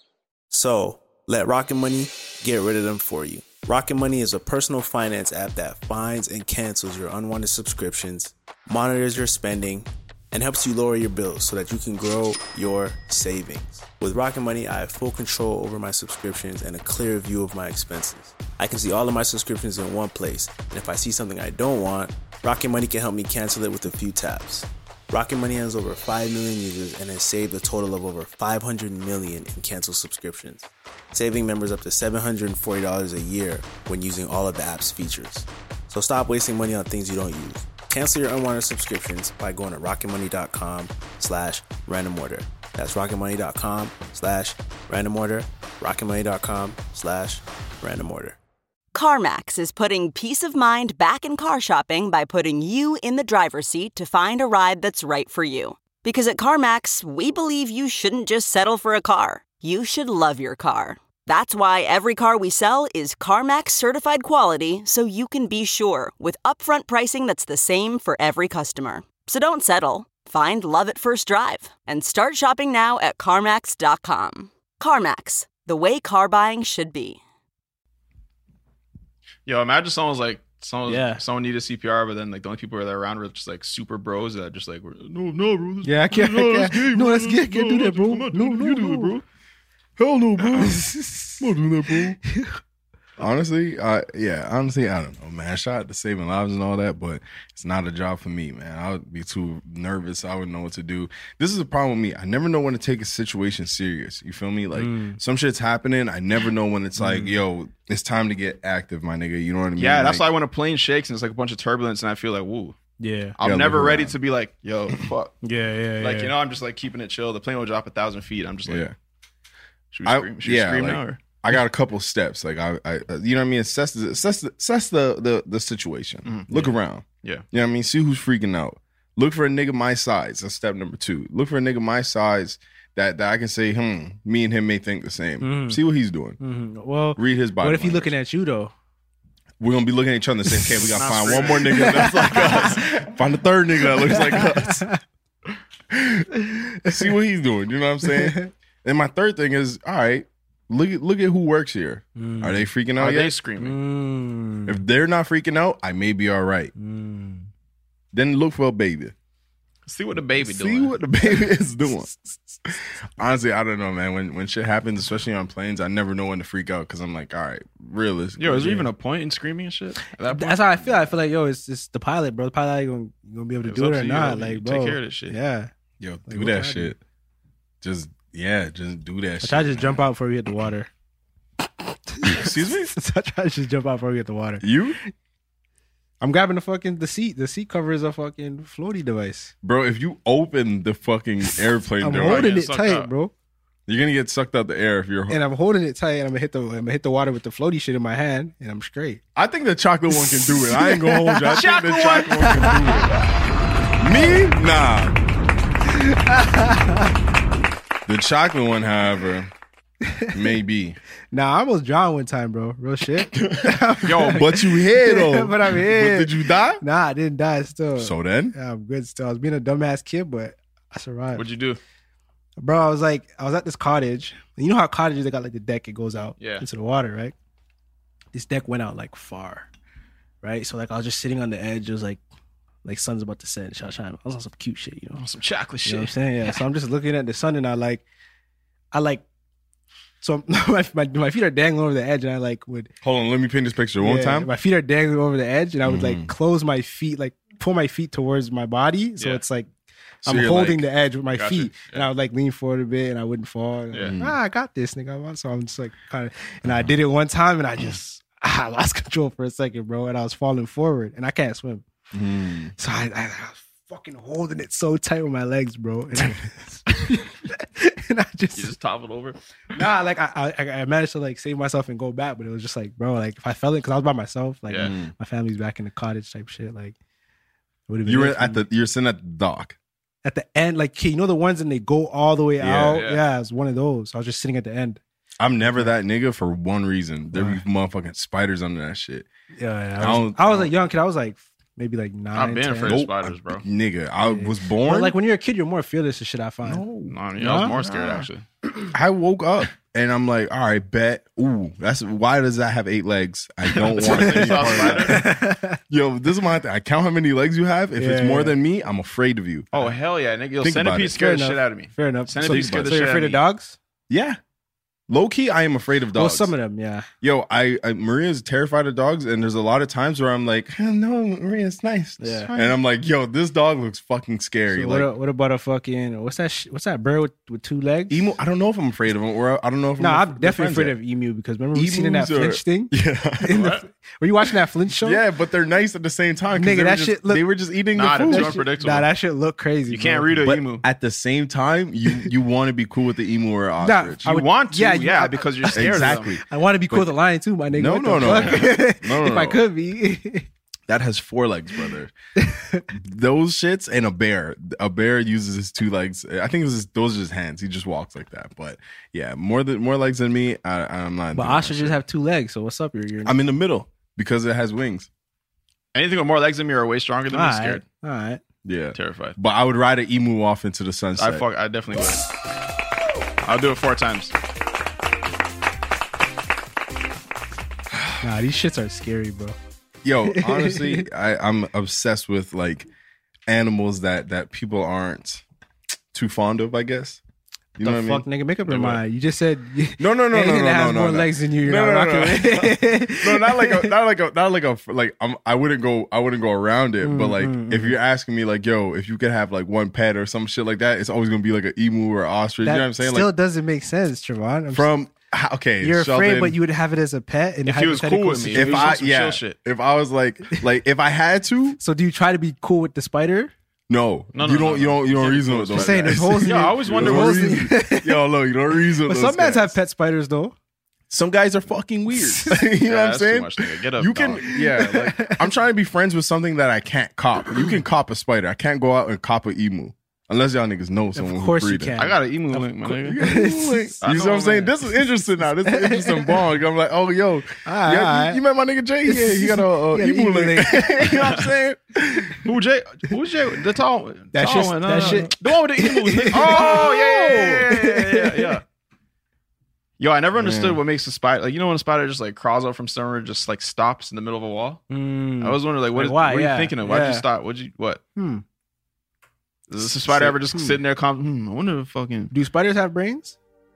So, let Rocket Money get rid of them for you. Rocket Money is a personal finance app that finds and cancels your unwanted subscriptions, monitors your spending, and helps you lower your bills so that you can grow your savings. With Rocket Money, I have full control over my subscriptions and a clear view of my expenses. I can see all of my subscriptions in one place, and if I see something I don't want, Rocket Money can help me cancel it with a few taps. Rocket Money has over five million users and has saved a total of over five hundred million in canceled subscriptions, saving members up to seven hundred forty dollars a year when using all of the app's features. So stop wasting money on things you don't use. Cancel your unwanted subscriptions by going to rocketmoney.com slash random order. That's rocketmoney.com slash random order. rocketmoney.com slash random order. CarMax is putting peace of mind back in car shopping by putting you in the driver's seat to find a ride that's right for you. Because at CarMax, we believe you shouldn't just settle for a car. You should love your car. That's why every car we sell is CarMax certified quality, so you can be sure with upfront pricing that's the same for every customer. So don't settle. Find love at first drive and start shopping now at CarMax dot com. CarMax, the way car buying should be. Yo, imagine someone's like, someone, Yeah. someone needed C P R, but then like the only people that are around were just like super bros that just like, were, no, no, bro. This, Yeah, I can't- No, I that's can't- gay, no, bro. that's gay. I can't do that, bro. I'm not No, doing- no, you do it, no. bro. Hell no, bro. I'm not doing that, bro. honestly, I yeah, honestly, I don't know, man. Shout out to saving lives and all that, but it's not a job for me, man. I would be too nervous. I wouldn't know what to do. This is the problem with me. I never know when to take a situation serious. You feel me? Like Mm. some shit's happening. I never know when it's like, yo, it's time to get active, my nigga. You know what I mean? Yeah, that's like, why when a plane shakes and it's like a bunch of turbulence and I feel like, woo. Yeah. I'm Yeah, never look ready around. to be like, yo, fuck. Yeah, yeah, yeah. Like, you know, I'm just like keeping it chill. The plane will drop a thousand feet. I'm just like, yeah. should we I- scream, should we yeah, scream like- now? Or? I got a couple steps. Like I, I, you know what I mean. Assess the, assess the, assess the, the, the situation. Mhm. Look around. Yeah. You know what I mean. See who's freaking out. Look for a nigga my size. That's step number two. Look for a nigga my size that, that I can say, hmm, me and him may think the same. Mhm. See what he's doing. Mhm. Well, Read his body. what if he's language. looking at you though? we're gonna be looking at each other and say, okay, we gotta find one more nigga that's like us. Find the third nigga that looks like us. See what he's doing. You know what I'm saying? And my third thing is, all right, look at look at who works here. Mm. Are they freaking out Are yet? they screaming? Mm. If they're not freaking out, I may be all right. Mm. Then look for a baby. See what the baby See doing. See what the baby is doing. Honestly, I don't know, man. When when shit happens, especially on planes, I never know when to freak out because I'm like, all right, realistic. Yo, is there even a point in screaming and shit? At that point? That's how I feel. I feel like, yo, it's just the pilot, bro. The pilot ain't gonna, gonna be able to It's do up it or to you, not. though. You Like, bro, take care of this shit. Yeah. Yo, Like, do what that can I shit. do? Just yeah, just do that I shit. try to just jump out before we hit the water. Excuse me? I try to just jump out before we hit the water. You? I'm grabbing the fucking the seat. The seat cover is a fucking floaty device. Bro, if you open the fucking airplane I'm door, holding it sucked tight, up. bro. you're gonna get sucked out the air if you're. And I'm holding it tight, and I'm gonna hit the I'm gonna hit the water with the floaty shit in my hand, and I'm straight. I think the chocolate one can do it. I ain't gonna hold you. I think the chocolate one can do it. Me? Nah. The chocolate one, however, maybe. Nah, I almost drowned one time, bro. Real shit. Yo, but you here though. But I'm here. But did you die? Nah, I didn't die still. So then? Yeah, I'm good still. I was being a dumbass kid, but I survived. What'd you do? Bro, I was like, I was at this cottage. You know how cottages, they got like the deck, it goes out Yeah. into the water, right? This deck went out like far, right? So like I was just sitting on the edge. It was like, like sun's about to set. So I was trying- I was on some cute shit, you know? Some chocolate You know shit. what I'm saying? Yeah. So I'm just looking at the sun and I like, I like, so my, my, my feet are dangling over the edge and I like would. Hold on, let me paint this picture one yeah, time. My feet are dangling over the edge and I would Mhm. like close my feet, like pull my feet towards my body. So Yeah. it's like, So I'm you're holding like- the edge with my Gotcha. feet, and Yeah. I would like lean forward a bit, and I wouldn't fall. And Yeah. I'm like, ah, I got this, nigga. So I'm just like kind of, and I did it one time, and I just I lost control for a second, bro, and I was falling forward, and I can't swim, Mm. so I, I, I was fucking holding it so tight with my legs, bro, and I, and I just, You just toppled over. nah, like I, I I managed to like save myself and go back, but it was just like, bro, like if I fell in, because I was by myself, like Yeah. my family's back in the cottage type shit, like. Would have been You were it for at me. the. You're sitting at the dock. At the end, like you know the ones and they go all the way Yeah, out. yeah. Yeah. It was one of those. I was just sitting at the end. I'm never that nigga for one reason. There be motherfucking spiders under that shit. Yeah, yeah. I I was, don't- I was a young kid. I was like maybe like nine. I've been ten. afraid of spiders, bro. Nigga, I Yeah. was born. But like when you're a kid, you're more fearless to shit. I find. No, I, mean, I was Nah, more scared nah. actually. I woke up and I'm like, all right, bet. Ooh, that's why does that have eight legs? I don't want You any saw a part of that. Yo, this is my thing. I count how many legs you have. If it's Yeah, more yeah. than me, I'm afraid of you. Oh hell yeah, nigga! Yo, Think about centipede it. scared the Fair shit enough. out of me. Fair enough. Centipede so, scared the so shit you're out afraid of of me. dogs? Yeah. Low key, I am afraid of dogs. Well, some of them, yeah. Yo, I, I Maria's terrified of dogs, and there's a lot of times where I'm like, "Eh, no, Maria's nice. It's Yeah. fine." And I'm like, yo, this dog looks fucking scary. So like what, what about a fucking what's that? Sh- what's that bird with, with two legs? emu. I don't know if I'm afraid of him, or I don't know if I'm. No, af- I'm they're definitely friends afraid yet. of emu because remember we seen in that Emus are- flinch thing. Yeah. In the, were you watching that flinch show? Yeah, but they're nice at the same time. 'cause Nigga, they were that just- shit look- They were just eating Nah, the that's food. too unpredictable. Nah, that shit look crazy. You can't bro. read a But emu. at the same time, you you want to be cool with the emu or ostrich. I You would- want to, yeah, yeah, you- I- because you're scared exactly. of them. I want to be cool with a lion too, my nigga. No, What no, the no. fuck? No, no, If I no. could be. That has four legs, brother. Those shits and a bear. A bear uses his two legs. I think it was his, those are his hands. He just walks like that. But yeah, more than more legs than me. I, I'm not. But doing that ostriches shit. have two legs, so what's up? You're, you're I'm in the middle because it has wings. Anything with more legs than me are way stronger than me. all Scared, right. All right. Yeah, terrified. but I would ride an emu off into the sunset. I fuck. I definitely would. I'll do it four times. Nah, these shits are scary, bro. Yo, honestly, I, I'm obsessed with like animals that that people aren't too fond of. I guess. You know the what fuck, I mean? nigga? Make up your Like what? mind. You just said No, no, no, no, anything no, that has no, more no. legs than you. You're No, not no, no, rocking no. with. No, not like a, not like a, not like a, like I'm, I wouldn't go, I wouldn't go around it. But like, Mm, mm, if you're asking me, like, yo, if you could have like one pet or some shit like that, it's always gonna be like an emu or an ostrich. That you know what I'm saying? still Like doesn't make sense, Trevon. I'm from okay, You're Sheldon, afraid, but you would have it as a pet. In If he was cool with me. hypothetical If It was I, just some yeah, chill shit. if I was like, like if I had to, So do you try to be cool with the spider? no, No, no, you no, don't, no. you don't, you don't Can't be reason cool with with those. I'm saying there's guys. holes in Yo, your- I always wonder there's what- holes in your- Yo, look, you don't reason. But with some those mans guys. have pet spiders though. Some guys are fucking weird. you know Yeah, what I'm that's too saying? much, nigga. Get up, you can, dog. yeah. Like, I'm trying to be friends with something that I can't cop. You can cop a spider. I can't go out and cop an emu. Unless y'all niggas know someone Of course who you breed it. can. I got an emu link, my nigga. You see what I'm saying? This is interesting now. This is an interesting bond. I'm like, oh, yo. right, yeah, all you, right. you met my nigga Jay? Yeah, he got a, a He got an emu emu link. link. You know what I'm saying? Who Jay? Who's Jay? The tall one. That tall shit's- one. No, that no, shit- no. The one with the emus. Oh, yeah, yeah, yeah, yeah, yeah, yeah. Yo, I never understood Man. what makes a spider. Like, you know when a spider just like crawls out from somewhere, just like stops in the middle of a wall? Mm. I was wondering, like, what, Like, is, why? what are Yeah. you thinking of? Why'd Yeah. you stop? What'd you, what? Hmm. Is this a spider ever just Hmm. sitting there, calm? Hmm, I wonder if fucking. Do spiders have brains?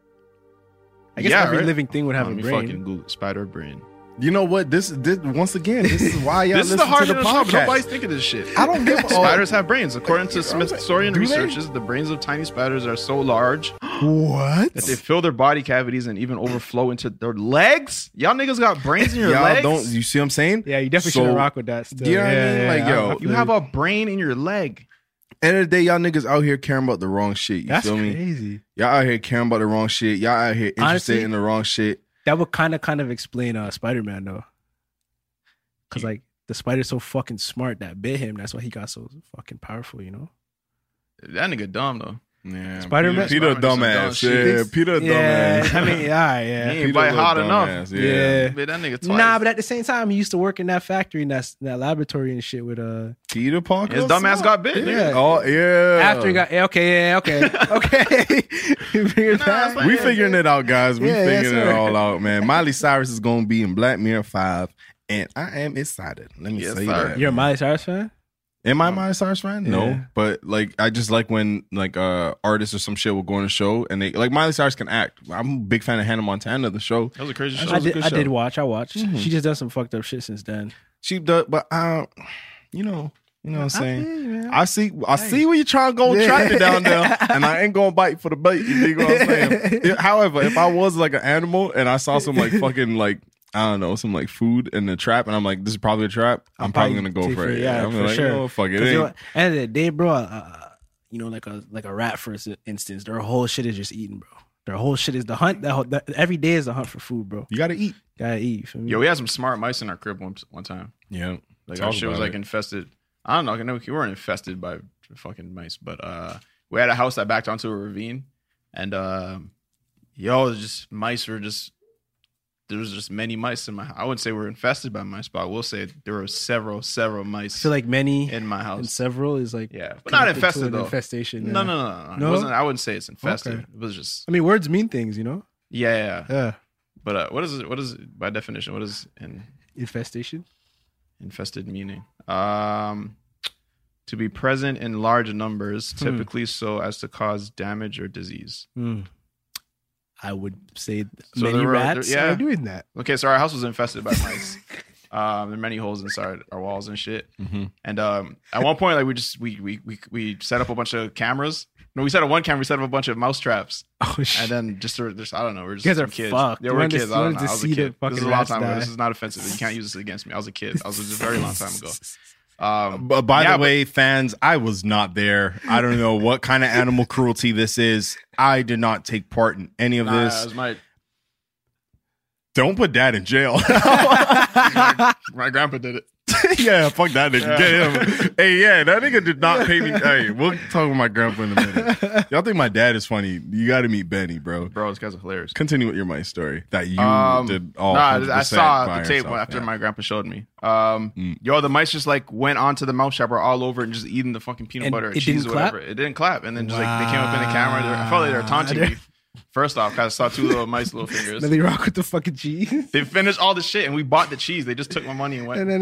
I guess Yeah, every right? living thing would have Let a me brain. fucking Google spider brain. You know what? This, this once again, this is why y'all This is listen the hard to thing the to know, but podcast. nobody's thinking of this shit. I don't give a Spiders have brains. According to Smithsonian Do they? researchers, the brains of tiny spiders are so large What? that they fill their body cavities and even overflow into their legs. Y'all niggas got brains in your Y'all legs? don't. You see what I'm saying? Yeah, you definitely So- shouldn't rock with that. Still. You know what I yeah, mean? yeah, Like, I- yo, I You feel have a brain in your leg. End of the day, y'all niggas out here caring about the wrong shit. You That's feel me? crazy. Y'all out here caring about the wrong shit. Y'all out here interested Honestly, in the wrong shit. That would kind of kind of explain uh, Spider-Man though, because like the spider's so fucking smart that bit him. That's why he got so fucking powerful. You know? That nigga dumb though. Yeah, Spider-Man- Peter, Peter a Spider-Man dumbass. is some dumb Yeah, shit. Peter a Yeah, dumbass. I mean, yeah, yeah. He ain't Peter bite a hot enough. dumbass, Yeah. Yeah. Bit that nigga twice. Nah, but at the same time, he used to work in that factory in that, that laboratory and shit with uh. Peter Parker. His dumbass got bit. Yeah. nigga. Oh yeah. After he got yeah, okay, yeah, okay, okay. You figured Nah, that? it's like- We figuring it out, guys. We Yeah, yes, figuring it sir. all out, man. Miley Cyrus is gonna be in Black Mirror Five, and I am excited. Let me Yes, say sir. that. You're a Miley Cyrus fan? Am I a Miley Cyrus fan? Yeah. No, but like I just like when like uh artists or some shit will go on a show and they like Miley Cyrus can act. I'm a big fan of Hannah Montana, the show. That was a crazy That show. I was a did. good I show. did watch. I watched. Mhm. She just done some fucked up shit since then. She does, but I, you know, you know what I'm saying. feel you, man. I see, I see where you're trying to go and track me down there, and I ain't gonna bite for the bait. You dig what I'm saying? Yeah, however, if I was like an animal and I saw some like fucking like I don't know some like food in the trap, and I'm like, this is probably a trap. I'm, I'll probably probably gonna go take for for it. it, yeah, I'm for like, sure. oh fuck it. 'Cause, you know, Ain't. end of the day, bro. Uh, you know, like a like a rat, for instance, their whole shit is just eating, bro. Their whole shit is the hunt. That, whole, that every day is the hunt for food, bro. You gotta eat. Gotta eat. You feel me? Yo, we had some smart mice in our crib one, one time. Yeah, Like Talk our shit was about like it. infested. I don't know. I know we weren't infested by fucking mice, but uh, we had a house that backed onto a ravine, and uh, yo, it was just mice were just there was just many mice in my. I wouldn't say we're infested by mice, but I will say there were several, several mice. I feel like many in my and house. several is like Yeah, but not connected to infested an though. Infestation. No, yeah. no, no, no, no. No? It wasn't. I wouldn't say it's infested. Okay. It was just I mean, words mean things, you know. yeah, yeah. yeah. Yeah, But uh, what is it? What is it by definition? What is in infestation. infested meaning? Um, to be present in large numbers, typically so as to cause damage or disease. Hmm. I would say So many there were- rats there- yeah. are doing that. Okay, so our house was infested by mice. um, there are many holes inside our walls and shit. Mhm. And um, at one point, like we just we we we we set up a bunch of cameras. No, we set up one camera. We set up a bunch of mouse traps, Oh shit! and then just, sort of- just I don't know. We're just You guys some are kids. fucked. Yeah, You we're wanted to- kids. you I don't wanted know. to I was see a the kid. This fucking is a long rats time ago. die. This is not offensive. You can't use this against me. I was a kid. I was a very long time ago. Um, But by yeah, the but- way, fans, I was not there. I don't know what kind of animal cruelty this is. I did not take part in any of nah, this. it was my Don't put dad in jail. my grandpa did it. Yeah, fuck that nigga. Get him. Hey, yeah, that nigga did not pay me. Hey, we'll talk with my grandpa in a minute. Y'all think my dad is funny? You got to meet Benny, bro. Bro, this guy's hilarious. Continue with your mice story that you Um, did all. nah, one hundred I percent saw by the tape yourself. after Yeah. my grandpa showed me. Um, Mm. yo, the mice just like went onto the mouse trap, were all over and just eating the fucking peanut And butter or it cheese didn't or whatever. clap? It didn't clap, and then just like they came up in the camera. They were- I felt like they were taunting me. First off, 'cause I saw two little mice, little fingers. Then they rock with the fucking cheese. They finished all the shit, and we bought the cheese. They just took my money and went dipped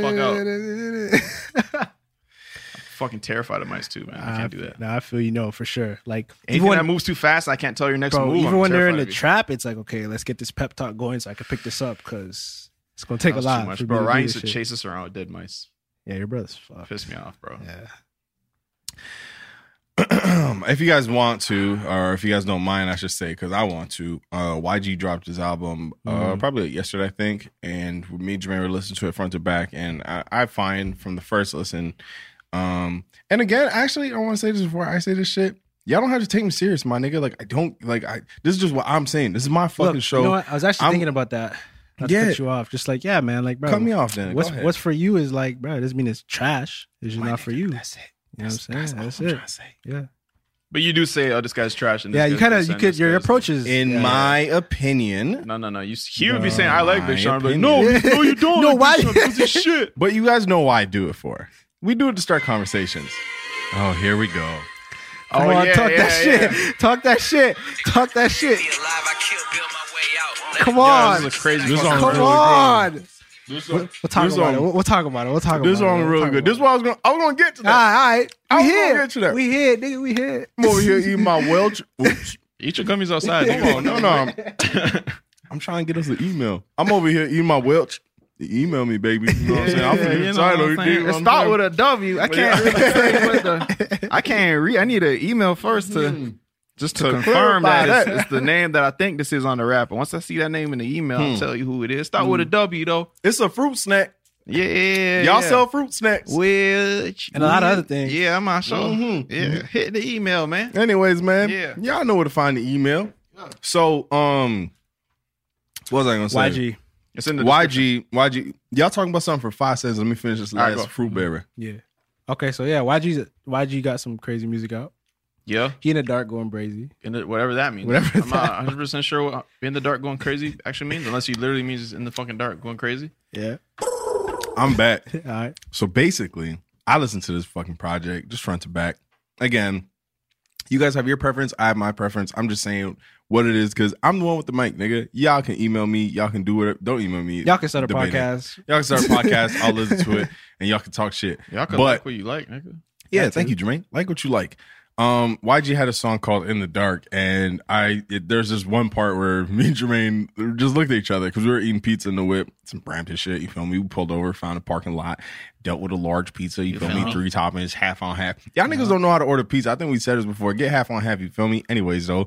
the fuck out. Fucking terrified of mice too, man. I can't do that. Nah, I feel you know for sure. Like Anything even when, that moves too fast, I can't tell your next bro, move. even I'm when they're in terrified the of you. trap, it's like okay, let's get this pep talk going so I can pick this up because it's gonna take That a was lot. too much, for me bro. to do Ryan this used to shit. chase us around with dead mice. Yeah, your brother's fucked. Pissed me off, bro. Yeah. If you guys want to, or if you guys don't mind, I should say, because I want to. Uh, Y G dropped his album uh, Mhm. probably yesterday, I think, and me and Jermaine were listening to it front to back, and I, I find from the first listen, um, and again, actually, I want to say this before I say this shit. Y'all don't have to take me serious, my nigga. Like I don't like. I this is just what I'm saying. This is my fucking Look, show. You know what? I was actually I'm- thinking about that. Not Yeah. to cut you off. Just like, yeah, man. Like, bro, Cut me off then. Go What's ahead. what's for you is like, bro. It doesn't mean it's trash. It's just My not for nigga, you. That's it. You know what I'm saying? That's, That's it. Yeah. But you do say, "Oh, this guy's trash." And this yeah, you guy's kind of this you and could this your guy's- approach is In yeah. my opinion, No, no, no. You, he would be saying, "I like Big Sean." But like, opinion. no, Yeah. no, you don't. No, like why- Big Sean. This is shit. but you guys know why I do it for. We do it to start conversations. Oh, here we go. Come Oh, on, yeah, talk yeah, that yeah. shit. Talk that shit. Talk that shit. Come Yo, on. this is a crazy. This fucking song Come really on. This We'll, we'll talk this about song- it. We'll, we'll talk about it. We'll talk about This it. song We'll really talk good. about This is what I was going. I was going to get to it. All that. right, all right. I We was gonna here. get to that. We here, nigga. We here. I'm over here eating my Welch. Oops. Eat your gummies outside. Come on, no, no. I'm, I'm trying to get us an email. I'm over here eating my Welch. Email me, baby. You know what I'm saying? I'm Yeah, from you the know side what of I'm the saying? thing, It I'm start saying? with a W. I can't really say what the. I can't read. I need an email first to just to, confirm clarify that, that. It's, it's the name that I think this is on the rapper. Once I see that name in the email, I'll tell you who it is. Start with a W though. It's a fruit snack. Yeah, Y'all yeah. sell fruit snacks. Which And a lot of other things. Yeah, I'm not sure. Mhm. Yeah, hit the email, man. Anyways, man. Yeah. Y'all know where to find the email. So, um, what was I gonna say? Y G. It's in the Y description. G, Y G. Y'all talking about something for five seconds. Let me finish this All right, last go. fruit berry. Yeah. Okay, so yeah, Y G's Y G got some crazy music out. Yeah, He in the dark going crazy. in the, whatever that means. Whatever I'm not one hundred percent sure what in the dark going crazy actually means, unless he literally means it's in the fucking dark going crazy. Yeah. I'm back. All right. So basically, I listened to this fucking project just front to back. Again, you guys have your preference. I have my preference. I'm just saying what it is because I'm the one with the mic, nigga. Y'all can email me. Y'all can do whatever. Don't email me. Y'all can start a Debating. podcast. Y'all can start a podcast. I'll listen to it, and y'all can talk shit. Y'all can But- like what you like, nigga. Yeah, That thank too. you, Jermaine. Like what you like. Um, Y G had a song called "In the Dark," and I it, there's this one part where me and Jermaine just looked at each other because we were eating pizza in the whip, some Brampton shit. You feel me? We pulled over, found a parking lot, dealt with a large pizza. You feel me? Three toppings, half on half. Y'all niggas don't know how to order pizza. I think we said this before. Get half on half. You feel me? Anyways, though,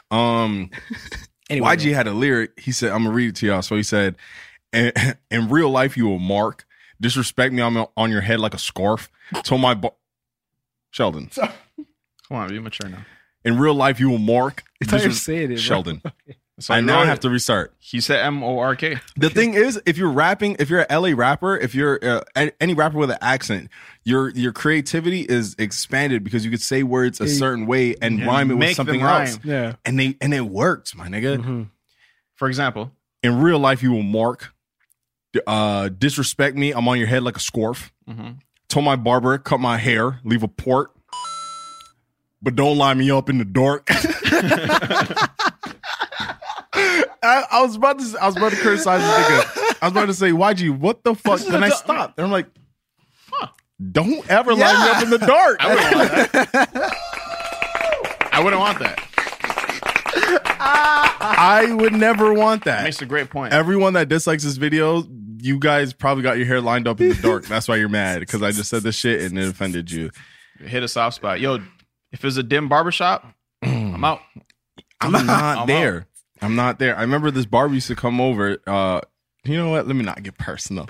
um, Anyway, Y G had a lyric. He said, "I'm gonna read it to y'all." So he said, "In, in real life, you will mark disrespect me on, on your head like a scarf." Told my bo- Sheldon. Come on, be mature now. In real life, you will mark. I thought you were disres- saying it, bro. Sheldon. So I now really- have to restart. He said M O R K. The thing is, if you're rapping, if you're an L A rapper, if you're uh, a- any rapper with an accent, your your creativity is expanded because you could say words a certain way and And rhyme it with make something them rhyme. else. Yeah. And they and it works, my nigga. Mm-hmm. For example, In real life, you will mark. Uh, disrespect me. I'm on your head like a scarf. Mhm. Told my barber cut my hair, leave a port, but don't line me up in the dark. I, I was about to I was about to criticize this nigga. I was about to say, Y G, what the fuck? Then I stopped. And I'm like, huh, don't ever line me up in the dark. I wouldn't want that. I wouldn't want that. I would never want that. Makes a great point. Everyone that dislikes this video, you guys probably got your hair lined up in the dark. That's why you're mad, because I just said this shit and it offended you. Hit a soft spot. Yo, if it's a dim barbershop, I'm out. I'm not I'm there. out. I'm not there. I remember this barber used to come over. Uh, you know what? Let me not get personal.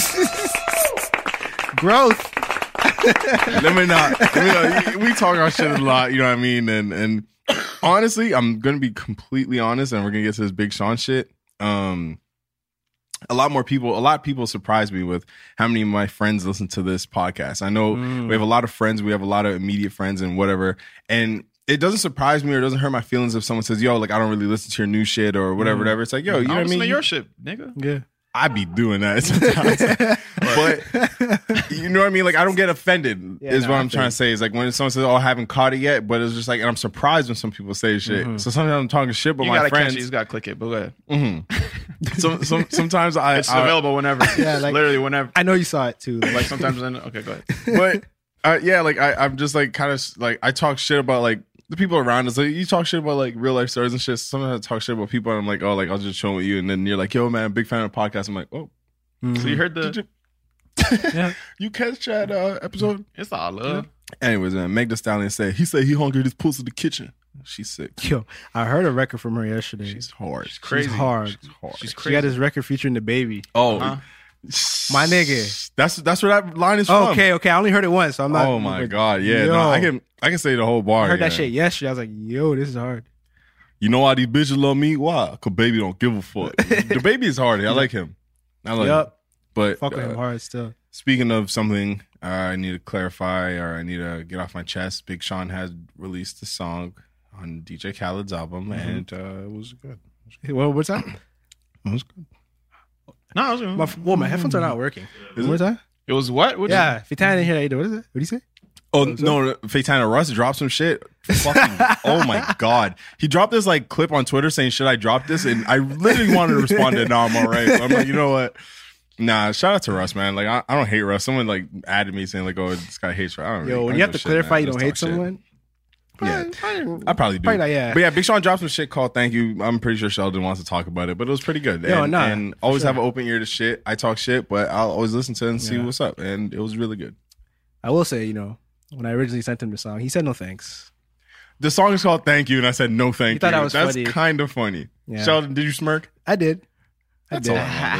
Growth. Let me not. Let me not. We talk our shit a lot. You know what I mean? And and honestly, I'm gonna be completely honest, and we're gonna get to this Big Sean shit. Um, a lot more people. A lot of people surprise me with how many of my friends listen to this podcast. I know we have a lot of friends. We have a lot of immediate friends and whatever. And it doesn't surprise me or it doesn't hurt my feelings if someone says, "Yo, like I don't really listen to your new shit" or whatever. Whatever. It's like, yo, you know I what I listen mean? to your shit, nigga. Yeah. I be doing that sometimes. But you know what I mean? Like I don't get offended Yeah, is no, what I I'm trying to say. Is like when someone says, "Oh, I haven't caught it yet," but it's just like, and I'm surprised when some people say shit. So sometimes I'm talking shit, but You my gotta friends. catch it. You just gotta click it. But go ahead. Mhm. some, some, sometimes I, It's I available whenever. Yeah, like- literally whenever. I know you saw it too. Like sometimes. In, okay, go ahead. but uh, yeah, like I, I'm just like kind of like I talk shit about like the people around us. Like you talk shit about like real life stories and shit. Sometimes I talk shit about people and I'm like, oh, like I'll just chill with you, and then you're like, yo, man, big fan of the podcast. I'm like, oh, So you heard the? did you, Yeah. you catch that uh, episode? It's all love. Anyways, man, Meg Thee Stallion said he said he hungry his puss in the kitchen. She's sick. Yo, I heard a record from her yesterday. She's hard. She's crazy. hard. She's hard. She's She crazy. got this record featuring the baby. oh, Uh-huh. My nigga. That's that's where that line is from. Okay, okay. I only heard it once, so I'm not. Oh my but- god, yeah. Yo. No, I can I can say the whole bar. I heard that yeah. shit yesterday. I was like, yo, this is hard. You know why these bitches love me? Why? Cause baby don't give a fuck. The baby is hard. I like him. I like him. Yup. But Fuck with uh, him hard still. speaking of something Uh, I need to clarify, or I need to get off my chest. Big Sean had released a song on D J Khaled's album, mm-hmm. and uh, it was good. Hey, well, what's that? It was good. No, it was good. My, well, my headphones are not working. Is what's that? It was what? What'd yeah, Fitana didn't hear that either. What is it? What do you say? Oh, no, Faytana Russ dropped some shit. Fucking, oh my God. He dropped this like clip on Twitter saying, should I drop this? And I literally wanted to respond to it. No, I'm all right. I'm like, you know what? Nah, shout out to Russ, man. Like, I, I don't hate Russ. Someone like added me saying like, oh, this guy hates Russ. I don't Yo, really, when I you have to shit, clarify man. you Just don't hate talk shit. someone. Yeah, Probably, I probably do. probably not, yeah. But yeah, Big Sean dropped some shit called Thank You. I'm pretty sure Sheldon wants to talk about it, but it was pretty good. Yo, and, nah, and for always sure. have an open ear to shit. I talk shit, but I'll always listen to it and see Yeah. what's up. And it was really good. I will say, you know, when I originally sent him the song, he said no thanks. The song is called Thank You, and I said no thank You thought you. that was That's funny. kind of funny. Yeah. Sheldon, did you smirk? I did. I That's did. all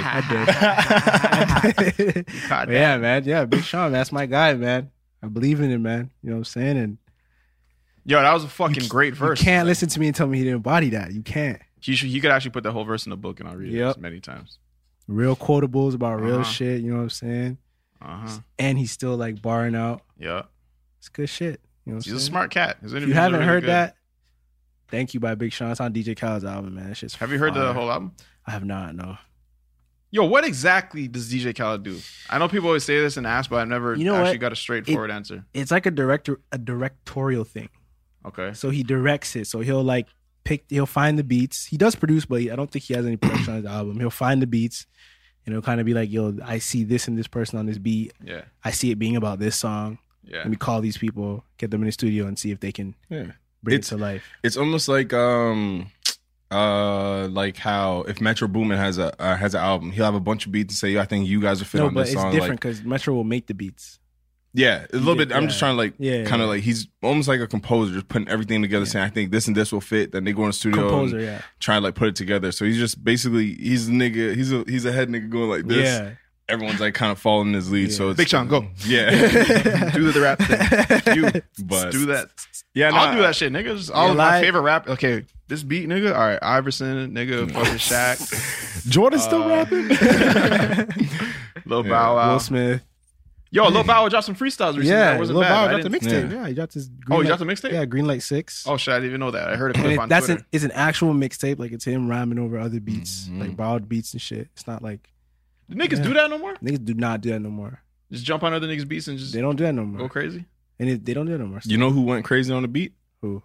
I did. God But yeah, man. Yeah, Big Sean, that's my guy, man. I believe in him, man. You know what I'm saying? And Yo, that was a fucking great verse. you can't listen to me and tell me he didn't embody that. You can't. He should, he could actually put the whole verse in the book, and I'll read Yep. it many times. Real quotables about real Uh-huh. shit. You know what I'm saying? Uh huh. And he's still like barring out. Yeah. It's good shit. You know what He's I'm a saying? smart cat. His If interviews you are haven't really heard good. that, Thank You by Big Sean. It's on D J Khaled's album, man. That shit's Have you heard the fire. whole album? I have not, no. Yo, what exactly does D J Khaled do? I know people always say this and ask, but I've never You know actually what? got a straightforward answer. It's like a director, a directorial thing. Okay. So he directs it. So he'll like pick, he'll find the beats. He does produce, but he, I don't think he has any production on his album. He'll find the beats and he'll kind of be like, yo, I see this and this person on this beat. Yeah. I see it being about this song. Yeah. Let me call these people, get them in the studio and see if they can Yeah. bring It's- it to life. It's almost like um uh like how if Metro Boomin has a uh, has an album, he'll have a bunch of beats and say, "Yo, I think you guys are fit No, on but this it's song." different Like, because Metro will make the beats. yeah, a little Yeah, bit. I'm just yeah. trying to like Yeah, kind of yeah. like he's almost like a composer, just putting everything together, saying, "I think this and this will fit." Then they go in the studio Composer, and yeah. try to like put it together. So he's just basically he's a nigga. He's a he's a head nigga going like this. Yeah. Everyone's like kind of following his lead. So it's, Big Sean, go. Yeah, do the rap thing. You but do that. Yeah, I'll nah, do that shit, niggas. All Yeah, of my like- favorite rap. Okay, this beat, nigga. All right, Iverson, nigga. Fucking Shaq. Jordan's still Uh, rapping. Lil Bow Wow. Will Smith. Yo, Lil Bow Wow dropped some freestyles recently. Yeah, that wasn't Lil bad. Bow I dropped the didn't- mixtape. Yeah. he dropped his. Oh, he Greenlight- dropped the mixtape? Yeah, Greenlight Six. Oh shit, I didn't even know that. I heard a And clip it, on that's Twitter. an, it's an actual mixtape. Like it's him rhyming over other beats, Mm-hmm. like borrowed beats and shit. It's not like Do niggas Yeah. do that no more? niggas do not do that no more. Just jump on other niggas' beats and just They don't do that no more. go crazy? And it, they don't do it no more. You know who went crazy on the beat? Who?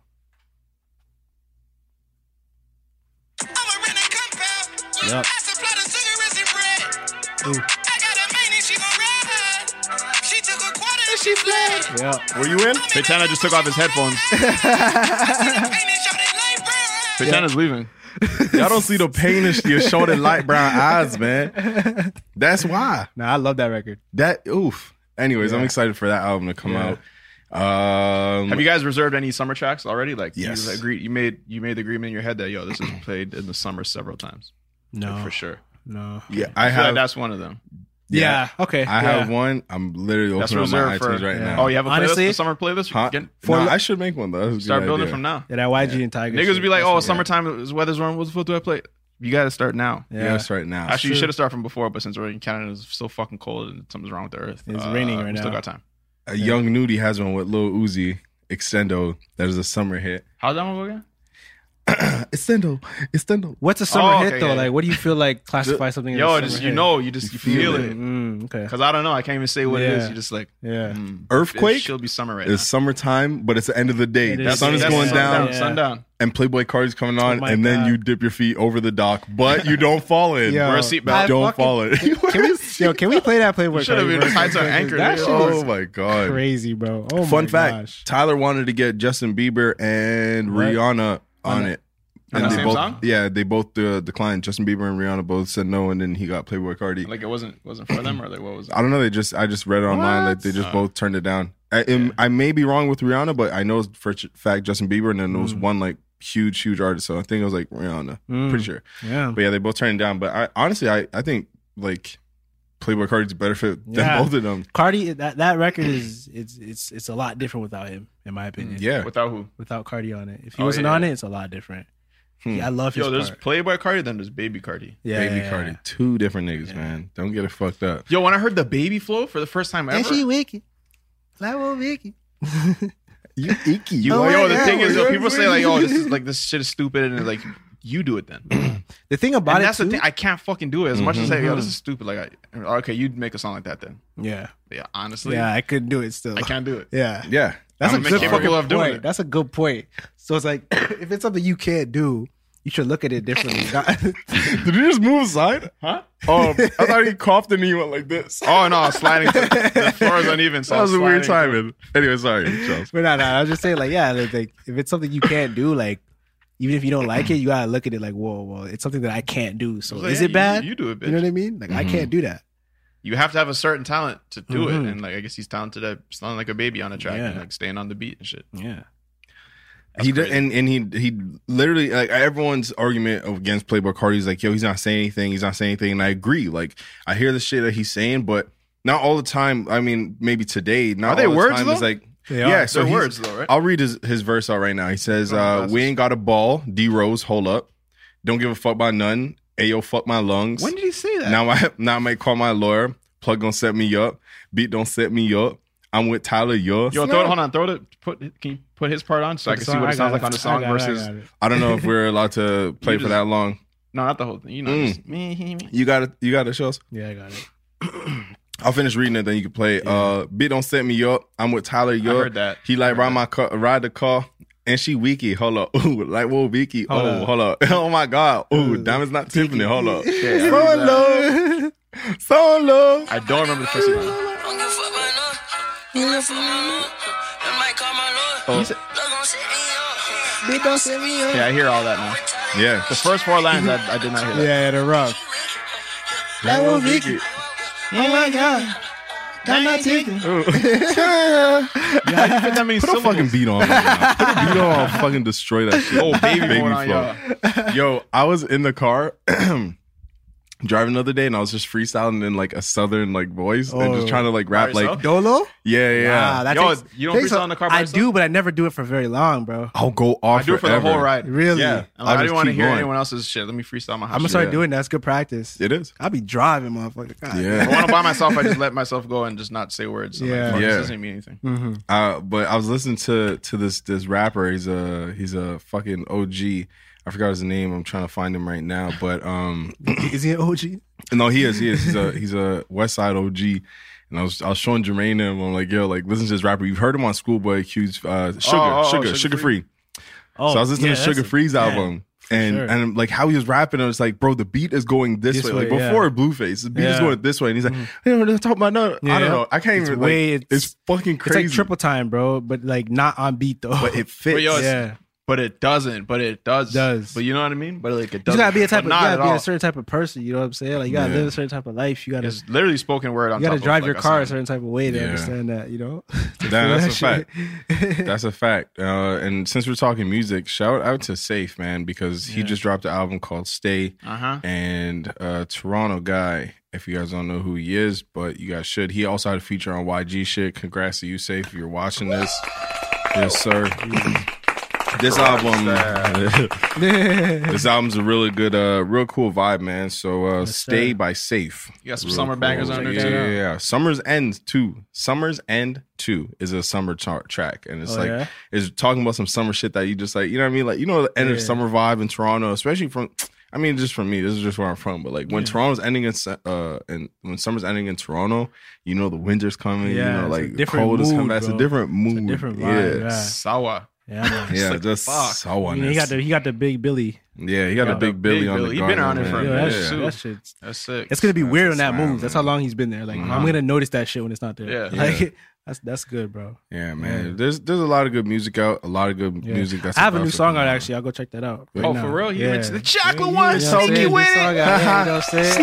Yep. Ooh. Yeah. Were you in? Faytana just took off his headphones. Faytana's leaving. Y'all don't see the pain in your short and light brown eyes, man. That's why. Nah, I love that record. That oof. Anyways, I'm Yeah. excited for that album to come Yeah. out. Um, Have you guys reserved any summer tracks already? Like, Yes. you agreed. You made you made the agreement in your head that yo, this is played in the summer several times. No, Like, for sure. No. Yeah, I I feel like have. that's one of them. Yeah. Okay. I yeah. have one. I'm literally That's opening up my reserved for iTunes right yeah. now. Oh, you have a playlist, Honestly- the summer playlist. Huh? Get- For- no, I should make one though. That's a good start building idea. from now. Yeah, that Y G and Tiger. Niggas shit. would be like, That's "Oh, what- summertime is weather's warm. What the fuck do I play?" You got to start now. Yeah. Yes, right now. Actually, you true. should have started from before, but since we're in Canada, it's so fucking cold and something's wrong with the earth. It's raining right we now. Still got time. A young nudie has one with Lil Uzi, Extendo. That is a summer hit. How's that one go again? Extendo, Extendo. What's a summer Oh, hit okay, though? yeah, like, yeah. what do you feel like classify something? Yo, as a just summer you hit? know, you just you feel it. Mm, okay. Cause I don't know, I can't even say what it is. Yeah. You just like Yeah. mm, Earthquake It should be summer right It's summertime, but it's the end of the day. It The is. sun is That's going sundown. down, Yeah. Sundown. and Playboy Cardi's coming on, Oh my and then God. you dip your feet over the dock, but you don't fall in. Yo, Wear a seatbelt. I Don't fucking- fall in. Can we, yo, can we play that Playboy? Should have Cardi been verse? tied to an anchor. That nigga. shit Oh, was Oh my god! crazy, bro. Oh Fun my fact: gosh. Tyler wanted to get Justin Bieber and What? Rihanna on On it, it. On the they same both, song? yeah, they both uh, declined. Justin Bieber and Rihanna both said no, and then he got Playboy Cardi. Like it wasn't wasn't for them or like what was it? I don't know. They just I just read it online What? that they just Uh, both turned it down. I, am- I may be wrong with Rihanna, but I know for ch- fact Justin Bieber, and then there was one like huge, huge artist. So I think it was like Rihanna. Mm. Pretty sure. Yeah. But yeah, they both turned it down. But I honestly, I, I think like Playboy Cardi's a better fit than Yeah. both of them. Cardi, that, that record is it's it's it's a lot different without him, in my opinion. Yeah. Without who? Without Cardi on it. If he Oh, wasn't yeah. on it, it's a lot different. Hmm. Yeah, I love his Yo, there's part. Playboy Cardi, then there's Baby Cardi. Yeah, Baby yeah, Cardi. yeah. Two different niggas, Yeah. man. Don't get it fucked up. Yo, when I heard the Baby flow for the first time ever, And she wicked. Like old Vicky. You icky. you, Oh, yo, yeah, the thing yeah, is, yo, yeah, people say yeah. like, "Oh, this is like this shit is stupid," and it's like, you do it then. The thing about And it that's too, the thing. I can't fucking do it. As much as I say, yo, this Mhm. is stupid. Like, I, okay, you'd make a song like that then. yeah, Yeah, honestly, yeah, I couldn't do it still. I can't do it. Yeah, Yeah. that's I'm a good capable fucking of doing point. it. That's a good point. So it's like if it's something you can't do, you should look at it differently. Not- Did you just move aside? Huh? Oh, I thought he coughed and he went like this. Oh no, sliding. To, the floor is uneven. So That was a weird sliding. timing. Anyway, sorry, Charles. but no, no, I was just saying like, yeah, like, like if it's something you can't do, like even if you don't like it, you gotta look at it like, whoa, well, it's something that I can't do. So I was like, is yeah, it bad? You, you do it, bitch. You know what I mean? Like I can't do that. You have to have a certain talent to do Mhm. it, and like I guess he's talented at sounding like a baby on a track Yeah. and like staying on the beat and shit. Yeah. That's He did, crazy. and and he he literally like everyone's argument against Playboy Cardi is like, yo, he's not saying anything, he's not saying anything, and I agree. Like I hear the shit that he's saying, but not all the time. I mean, maybe today. Not Are they all the words, time. though? It's like They yeah, are. so They're he's- words though, right? I'll read his his verse out right now. He says, Go on, uh, glasses. "We ain't got a ball. D Rose, hold up. Don't give a fuck about none. Ayo, fuck my lungs. When did he say that? Now I now I might call my lawyer. Plug don't set me up. Beat don't set me up. I'm with Tyler. Yours. Yo, throw it. Hold on, throw it. Put can you put his part on so I can see what it sounds like on the song versus. I don't know if we're allowed to play You for just- that long. No, not the whole thing. You know, Mm. just me, me, me. You got it. You got it, shows. Yeah, I got it. I'll finish reading it, then you can play. it. Uh, Beat don't set me up. I'm with Tyler. Yo, heard that. He like I heard ride that. my car, ride the car, and she weaky. Hold up, ooh, like whoa, Vicky. Hold oh, up. hold up. Oh my God. Ooh, diamonds not Tiffany. Hold up. Yeah, I so in remember love, so in love. I don't remember the first time. He said- Yeah, I hear all that now. Yeah. The first four lines, I, I did not hear that. Yeah, yeah, they're rough. Like whoa, Vicky. Oh my god. I'm not taking. Yeah, how you fit that many Put a syllables? fucking beat on. Right now. Put a beat on. I'll fucking destroy that shit. Oh, baby, mode on flow. Yo, I was in the car driving the other day, and I was just freestyling in like a southern like voice and just Oh. trying to like rap By like yourself? Dolo? yeah, yeah. Nah, that Yo, takes, you don't takes freestyle a- in the car by I yourself? do, but I never do it for very long, bro. I'll go off. I do it for the forever. whole ride. Really? Yeah, I'm like, I just didn't want to keep hear going. anyone else's shit. Let me freestyle my I'm hot gonna shit. start Yeah. doing that. That's good practice. It is. I'll be driving, motherfucker. God. Yeah. If I want to by myself, I just let myself go and just not say words. I'm Yeah. like, fuck, Yeah. This doesn't mean anything. Mm-hmm. Uh, but I was listening to to this this rapper. He's a he's a fucking O G. I forgot his name. I'm trying to find him right now. But um, Is he an O G? no, he is. He is. He's a he's a West Side O G. And I was I was showing Jermaine him. I'm like, yo, like listen to this rapper. You've heard him on Schoolboy Q's uh, Sugar, oh, oh, Sugar, Sugar Sugar Free. Free. So I was listening yeah, to Sugar that's a- Free's yeah, album. And sure. and like how he was rapping, I was like, bro, the beat is going this, This way. way, Like yeah. before Blueface, the beat is Yeah. going this way. And he's like, hey, we're talking about no. I Yeah. don't know. I can't It's even. way- like, it's- it's fucking It's crazy. like triple time, bro, but like not on beat though. but it fits. But yo, it's- yeah. But it doesn't. But it does. Does. But you know what I mean? But like it You doesn't. gotta be a type But of, you not gotta at be all. a certain type of person. You know what I'm saying? Like you gotta Yeah. live a certain type of life. You gotta, It's literally spoken word on you gotta top drive of, your like, car a a certain type of way to Yeah. understand that. You know, To That- feel that's a that fact. shit. That's a fact. Uh, and since we're talking music, shout out to Safe, man, because he Yeah. just dropped an album called Stay. Uh-huh. And uh, Toronto guy, if you guys don't know who he is, but you guys should. He also had a feature on Y G shit. Congrats to you, Safe, if you're watching this. Yes, sir. This album, this album's a really good, uh, real cool vibe, man. So, uh, Yes, Stay sir. by Safe. You got some Real summer bangers cool. on there, yeah, too. Yeah, yeah. Summer's End two. Summer's End two is a summer chart track, and it's Oh, like yeah? it's talking about some summer shit that you just like, you know what I mean? Like, you know, the end of Yeah. summer vibe in Toronto, especially from. I mean, just for me, this is just where I'm from. But like when Toronto's ending in, se- uh, and when summer's ending in Toronto, you know the winter's coming. Yeah, you know, it's a like different cold is coming. mood, It's a bro. different mood. It's a different vibe, Yeah, yeah. Sour. Yeah, man. yeah, like, just fuck. sourness. You know, he got the he got the big Billy. yeah, he got Yeah, a big the Billy big on Billy. the. He been around garden, there for a man. Yo, minute, that, Yeah. too. that shit's That's sick. it's gonna be That's- weird that's when that wild, moves. That's man. how long he's been there. Like Mhm. I'm gonna notice that shit when it's not there. Yeah. Like Yeah. that's that's good, bro. Yeah, man. Yeah. There's there's a lot of good music out. A lot of good Yeah. music. That's I have a about new to song come out actually. I'll go check that out. Oh, now. for real? He Yeah. mentioned the chocolate You know one. what So I'm saying? you New with song it. out, yeah, you know what I'm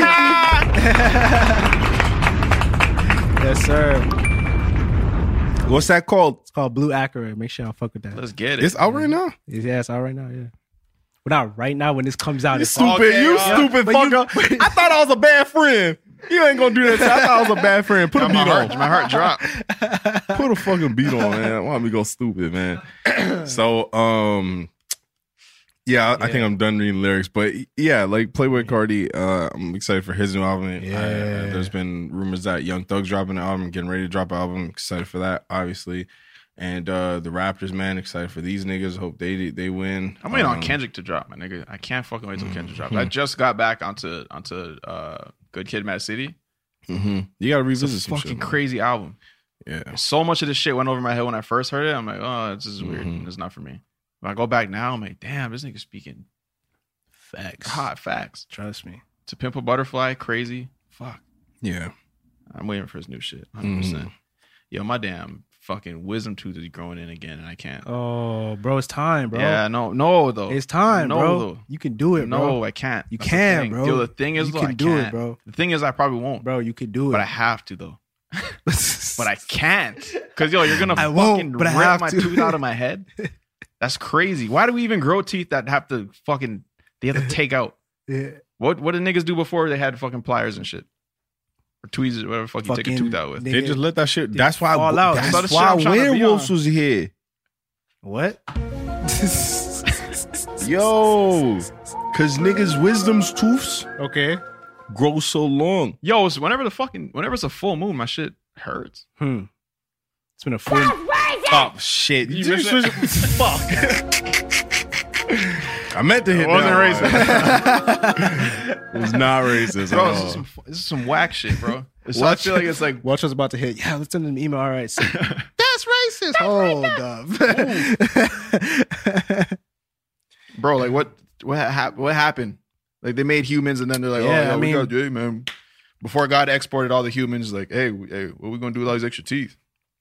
saying? Yes, sir. What's that called? It's called Blue Acura. Make sure y'all fuck with that. Let's get it. It's out right now. Yeah, it's out right now. Yeah. Well, not right now when this comes out. You It's stupid, out. Okay, you uh, stupid but you- fucker. I thought I was a bad friend. You ain't gonna do that. To I thought I was a bad friend. Put a my beat heart, on. my heart dropped. Put a fucking beat on, man. Why me go stupid, man? So, um, Yeah, I, Yeah. I think I'm done reading lyrics, but yeah, like Playboy Cardi, uh, I'm excited for his new album. Yeah. Uh, there's been rumors that Young Thug's dropping an album, getting ready to drop an album. Excited for that, obviously. And uh, the Raptors, man, excited for these niggas. Hope they they win. I'm waiting um, on Kendrick to drop, my nigga. I can't fucking wait till Kendrick drops. Mhm. I just got back onto onto uh, Good Kid, Mad City. Mm-hmm. You gotta It's a revisit some fucking shit, man. crazy album. Yeah. So much of this shit went over my head when I first heard it. I'm like, oh, this is weird. Mhm. It's not for me. When I go back now, I'm like, damn, this nigga speaking Facts. hot facts. Trust me. To Pimp a Butterfly, crazy. Fuck. Yeah. I'm waiting for his new shit. one hundred percent. Mhm. Yo, my damn fucking wisdom tooth is growing in again, and I can't. Oh, bro, it's time, bro. Yeah, no, no, though. It's time, no, bro. Though. You can do it, no, bro. I can't. You That's the can, thing. bro. Yo, the thing is, You though, can I do it, can't. bro. The thing is, I probably won't, Bro, you can do it. but I have to though. But I can't, cause yo, you're gonna I fucking won't, but I rip have my to. tooth out of my head. That's crazy. Why do we even grow teeth that have to fucking? They have to take out. Yeah. What what did niggas do before they had fucking pliers and shit? Or tweezers, whatever the fuck you take a Fucking tooth out with. nigga. They just let that shit. They That's why. fall out. That's the That's shit why I'm trying to be werewolves on. was here. What? Yo, cause niggas' wisdom's tooths Okay. grow so long. Yo, so whenever the fucking whenever it's a full moon, my shit hurts. Hmm. It's been a full. Oh shit! You You missed just- it? fuck. I meant to hit. It wasn't that one. It was not racist. Bro, at this all. is some this is some whack shit, bro. So I Watch- feel like it's like Watch was about to hit. Yeah, let's send an email. All right. So, that's racist. Hold up. bro, like what what hap- what happened? Like they made humans and then they're like, Yeah, oh, yeah, I we mean- got hey, man. Before God exported all the humans, like, hey, we- hey, what are we gonna do with all these extra teeth?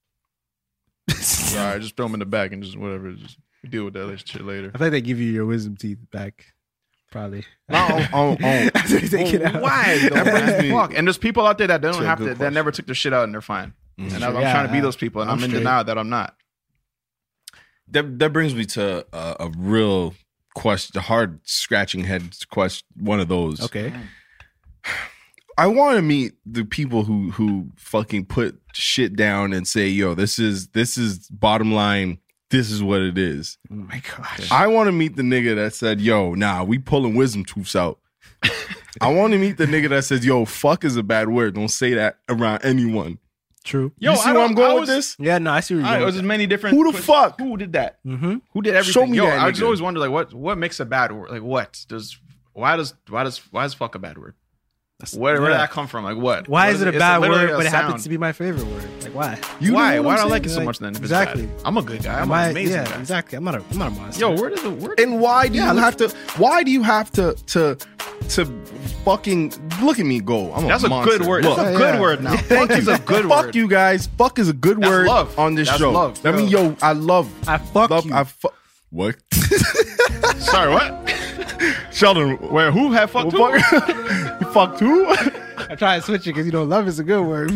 All right, just throw them in the back and just whatever, just deal with that other shit later. I think they give you your wisdom teeth back. Probably. Oh, oh, oh. After they take it out. Why? Though, That brings man? me- Fuck. And there's people out there that don't To a have good to, that question. never took their shit out and they're fine. Mhm. And I'm, Yeah, I'm trying to be I- those people, and I'm, I'm in straight. denial that I'm not. That that brings me to a, a real question, a hard scratching head question. One of those. Okay. I want to meet the people who who fucking put shit down and say, "Yo, this is this is bottom line. This is what it is." Oh my gosh. I want to meet the nigga that said, "Yo, nah, we pulling wisdom tooths out." I want to meet the nigga that says, "Yo, fuck is a bad word. Don't say that around anyone." True. Yo, you see I where don't- I'm going I with was- this? Yeah, no, I see where you're All right, going. it was as many different. Who the fuck? Who did that? Mm-hmm. Who did everything? Show me Yo, that I just nigga. always wonder, like, what what makes a bad word? Like, what does why does why does why is fuck a bad word? Where, where did yeah. that come from? Like, what? Why What is it a It's bad literally word, a but it happens sound. to be my favorite word? Like, why? You Why? know what Why I'm do I saying? like it so Like, much then? If exactly. It's bad? I'm a good guy. I'm Am I- an amazing yeah, guy. exactly. I'm not a, I'm not a monster. Yo, where does the word? And why do you have to? Why do you have to to to fucking look at me go? I'm That's a a monster. good word. Look, That's a Yeah, good yeah. word now. Thank Fuck is you. a good Fuck word. you guys. Fuck is a good That's word love. on this That's show. love. I mean, yo, I love. I fuck love, you. I fu- What? Sorry, what? Sheldon, Where? Who had fucked who? fuck, you fucked who? I try to switch it because you know love is a good word.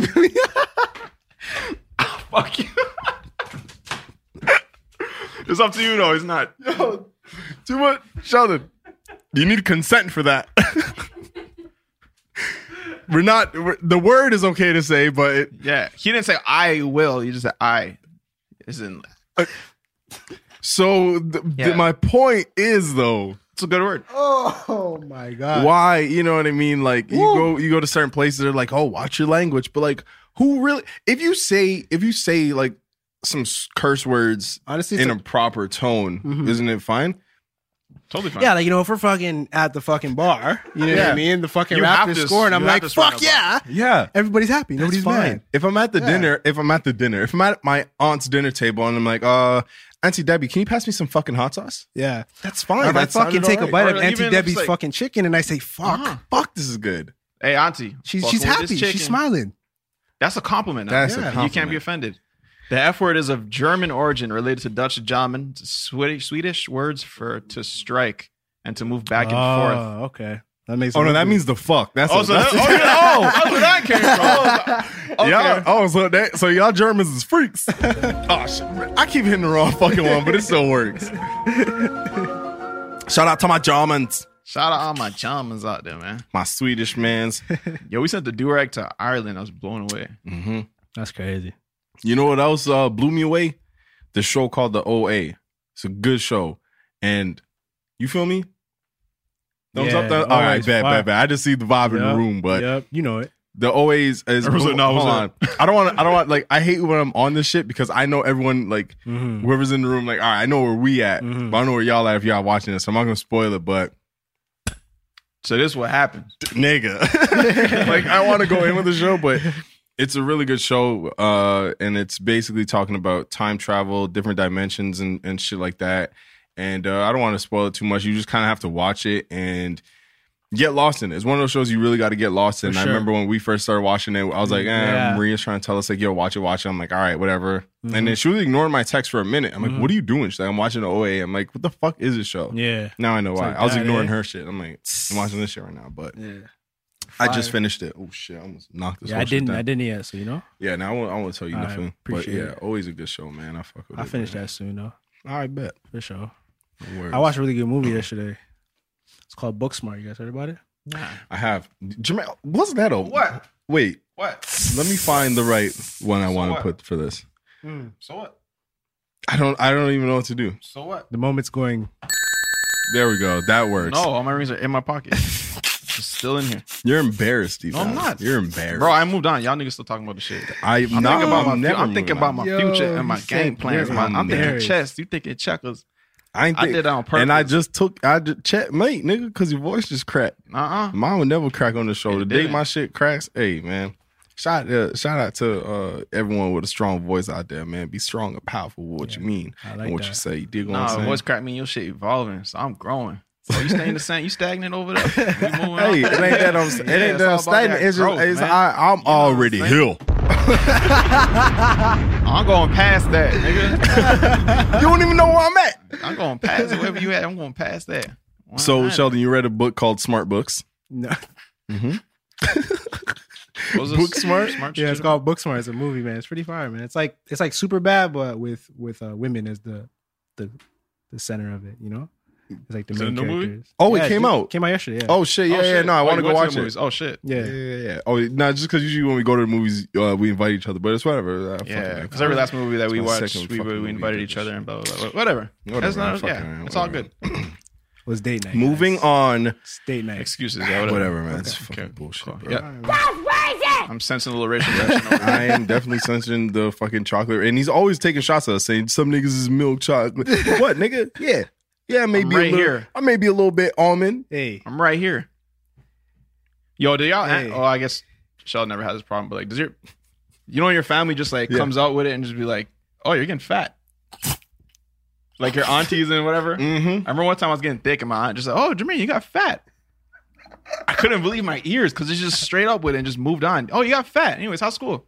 Fuck you. It's up to you though. It's not. Yo, too much, Sheldon. You need consent for that. We're not. We're, the word is okay to say, but it, Yeah, he didn't say I will. He just said I. Isn't. so. The, the- Yeah. my point is though. It's a good word. Oh my god. Why, you know what I mean? Like you go you go to certain places, they're like, oh, watch your language. But like, who really, if you say if you say like some s- curse words Honestly, it's in a- a proper tone, Mhm. isn't it fine? Totally fine. Yeah, like, you know, if we're fucking at the fucking bar, you know what Yeah. I mean? The fucking You have Raptors to- score, and I'm you have like, to swear fuck in a bar. yeah. Yeah. Everybody's happy. That's Nobody's fine. mad. If I'm at the Yeah. dinner, if I'm at the dinner, if I'm at my aunt's dinner table and I'm like, uh, Auntie Debbie, can you pass me some fucking hot sauce? Yeah. That's Or fine. if I That fucking sounded take a alright. bite Or of even Auntie if Debbie's it's like- fucking chicken and I say, fuck. Uh-huh. Fuck, this is good. Hey, auntie. She's fuck she's with this happy. chicken. She's smiling. That's a compliment. That's now. a You can't compliment. be offended. The F word is of German origin, related to Dutch German, Swedish, Swedish words for to strike and to move back and forth. Oh, okay. That makes Oh no, it that look means the fuck. That's Oh, a, so that's that, oh, yeah, oh, that's where that came from. Okay. Y'all, oh, so that so y'all Germans is freaks. Oh shit, I keep hitting the wrong fucking one, but it still works. Shout out to my Germans, Shout out all my Germans out there, man. my Swedish mans. Yo, we sent the Durag to Ireland. I was blown away. hmm That's crazy. You know what else uh, blew me away? The show called The O A. It's a good show, and You feel me? Thumbs Yeah, up. Thumbs, the all O A right, is bad, fire. bad, bad. I just see the vibe in the Yep, room, but yep, you know it. the always is. I was like, no, hold what's on. I don't want. I don't want. Like, I hate when I'm on this shit because I know everyone. Like, Mhm. whoever's in the room. Like, all right, I know where we at, Mhm. but I know where y'all at if y'all watching this. So I'm not gonna spoil it, but So this is what happened. nigga, like I want to go in with the show, but it's a really good show, uh, and it's basically talking about time travel, different dimensions, and and shit like that. And uh, I don't want to spoil it too much. You just kind of have to watch it and get lost in it. It's one of those shows you really got to get lost in. For I sure. remember when we first started watching it, I was like, eh, Yeah. Maria's trying to tell us, like, yo, watch it, watch it. I'm like, all right, whatever. Mhm. And then she was ignoring my text for a minute. I'm like, Mhm. what are you doing? She's like, I'm watching the O A. I'm like, what the fuck is this show? Yeah. Now I know It's why. like I was that, ignoring eh? her shit. I'm like, I'm watching this shit right now. But Yeah. I just Fire. finished it. Oh, shit. I almost knocked this Yeah, whole I shit didn't. down. I didn't yet. So you know, Yeah, now I won't, I won't tell you All right, nothing. But appreciate yeah, it. always a good show, man. I fuck with I it. finished man. that soon though. I bet. For sure. No worries. I watched a really good movie yesterday. It's called Booksmart. You guys heard about it? Nah. I have. Jermaine, wasn't that a What? Wait, What? let me find the right one I So want to what? put for this. So what? I don't. I don't even know what to do. So what? The moment's going. There we go. That works. No, all my rings are in my pocket. It's still in here. You're embarrassed, Steve. No, I'm not. You're embarrassed, Bro, I moved on. Y'all niggas still talking about the shit. I, I'm no, thinking about my. I'm fu- never I'm thinking moving about on. my Yo, future and my you said game plans. you're My, I'm thinking embarrassed. chess. You thinking checkers? I, ain't I think, did that on purpose. and I just took. I just check, mate, nigga, because your voice just cracked. Uh uh Mine would never crack on the show. It The day didn't. my shit cracks, hey man. Shout uh, shout out to uh, everyone with a strong voice out there, man. Be strong and powerful with what Yeah, you mean I like and what that. you say. You dig what I'm Nah, saying? voice crack mean your shit evolving, so I'm growing. So you staying the same? You stagnant over there? We moving on? Hey, it ain't that I'm. It Yeah, ain't it's that all I'm about stagnant. that It's growth, just. It's, man. I, I'm You know what I'm already saying? hill. I'm going past that, nigga. You don't even know where I'm at. I'm going past it. Wherever you at, I'm going past that. Why So not? Sheldon, you read a book called Smart Books. No. What was this? Book Smart? Smart Yeah, it's shit? called Booksmart. It's a movie, man. It's pretty fire, man. It's like it's like super bad, but with with uh, women as the the the center of it. You know, it's like the Is it main a new movie? characters. Oh, it Yeah, came dude, out? Came out yesterday. Yeah. Oh shit! Yeah, Oh, yeah. shit. No, I Oh, want to you go went watch the it. movies. Oh shit. yeah. Yeah, yeah, yeah. Oh, no, just because usually when we go to the movies, uh, we invite each other, but it's whatever. Uh, fuck Yeah, it. because every last movie that we It's my watched, second we, fucking we movie invited we each did other this and blah blah blah. Whatever. Whatever, That's man. not, Fuck yeah, it, man. it's all Whatever. good. It was date night. Moving guys. on. It's date night. Excuses. Yeah, whatever. Whatever, man. It's Okay. fucking Okay. bullshit, Cool. bro. Yeah. I'm sensing a little racial reaction over I am definitely sensing the fucking chocolate, and he's always taking shots at us, saying some niggas is milk chocolate. What, nigga? Yeah, yeah. Maybe I'm right a little, here. I may be a little bit almond. Hey, I'm right here. Yo, do y'all? Hey. Oh, I guess Sheldon never had this problem, but like, does your, you know, your family just like Yeah. comes out with it and just be like, "Oh, you're getting fat," like your aunties and whatever. Mm-hmm. I remember one time I was getting thick, and my aunt just like, "Oh, Jermaine, you got fat." I couldn't believe my ears because it's just straight up with it and just moved on. Oh, you got fat. Anyways, how's school?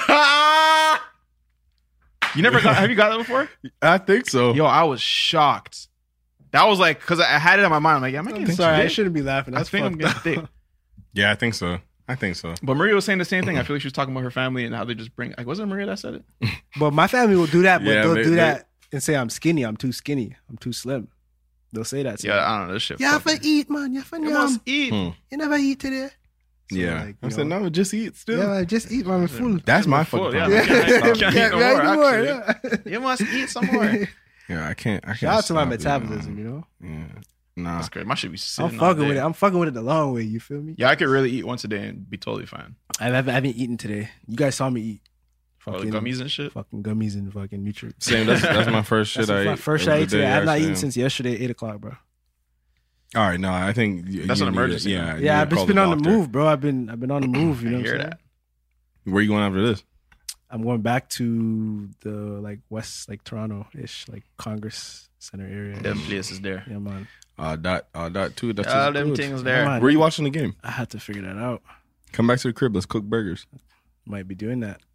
You never got? Have you got that before? I think so. Yo, I was shocked. That was like because I had it on my mind. I'm like, yeah, am I I'm getting sorry. I thick? shouldn't be laughing. I That's think I'm fucked getting up. thick. Yeah, I think so. I think so. But Maria was saying the same thing. I feel like she was talking about her family and how they just bring. Like, wasn't it Maria that said it? But my family will do that, but Yeah, they'll they- do they- that and say I'm skinny. I'm too skinny. I'm too slim. They'll say that. To Yeah, me. I don't know this shit. You have to fucking- eat, man. You have to You must yum. eat. Hmm. You never eat today. So, Yeah, like, I you said know, no, just eat still. Yeah, man, just eat, man. I'm full. That's my Full, fucking yeah, problem. man. Yeah. I can't eat no more, actually. yeah. You must eat some more. I can't. I can't. Shout out to my stop it, metabolism, man. you know. Yeah, nah. That's great. My shit be sitting I'm all fucking day. with it. I'm fucking with it the long way. You feel me? Yeah, I could really eat once a day and be totally fine. I haven't, I haven't eaten today. You guys saw me eat. Oh, the gummies and shit. Fucking gummies and fucking nutrients. Same. That's that's my first shit. That's I my ate. first It shit I was ate the today. day I have not actually. eaten since yesterday, eight o'clock, bro. All right, no, I think y- That's you an need to- emergency, Yeah, man. you Yeah, need I've to just call been the on the doctor. move, bro. I've been I've been on the move. You know I what hear I'm saying? that. Where you going after this? I'm going back to the like west, like Toronto ish, like Congress Center area. Them places there. Yeah, man. Uh, dot uh, dot two. That's All just them good. things Yeah, there. man. Where you watching the game? I had to figure that out. Come back to the crib. Let's cook burgers. Might be doing that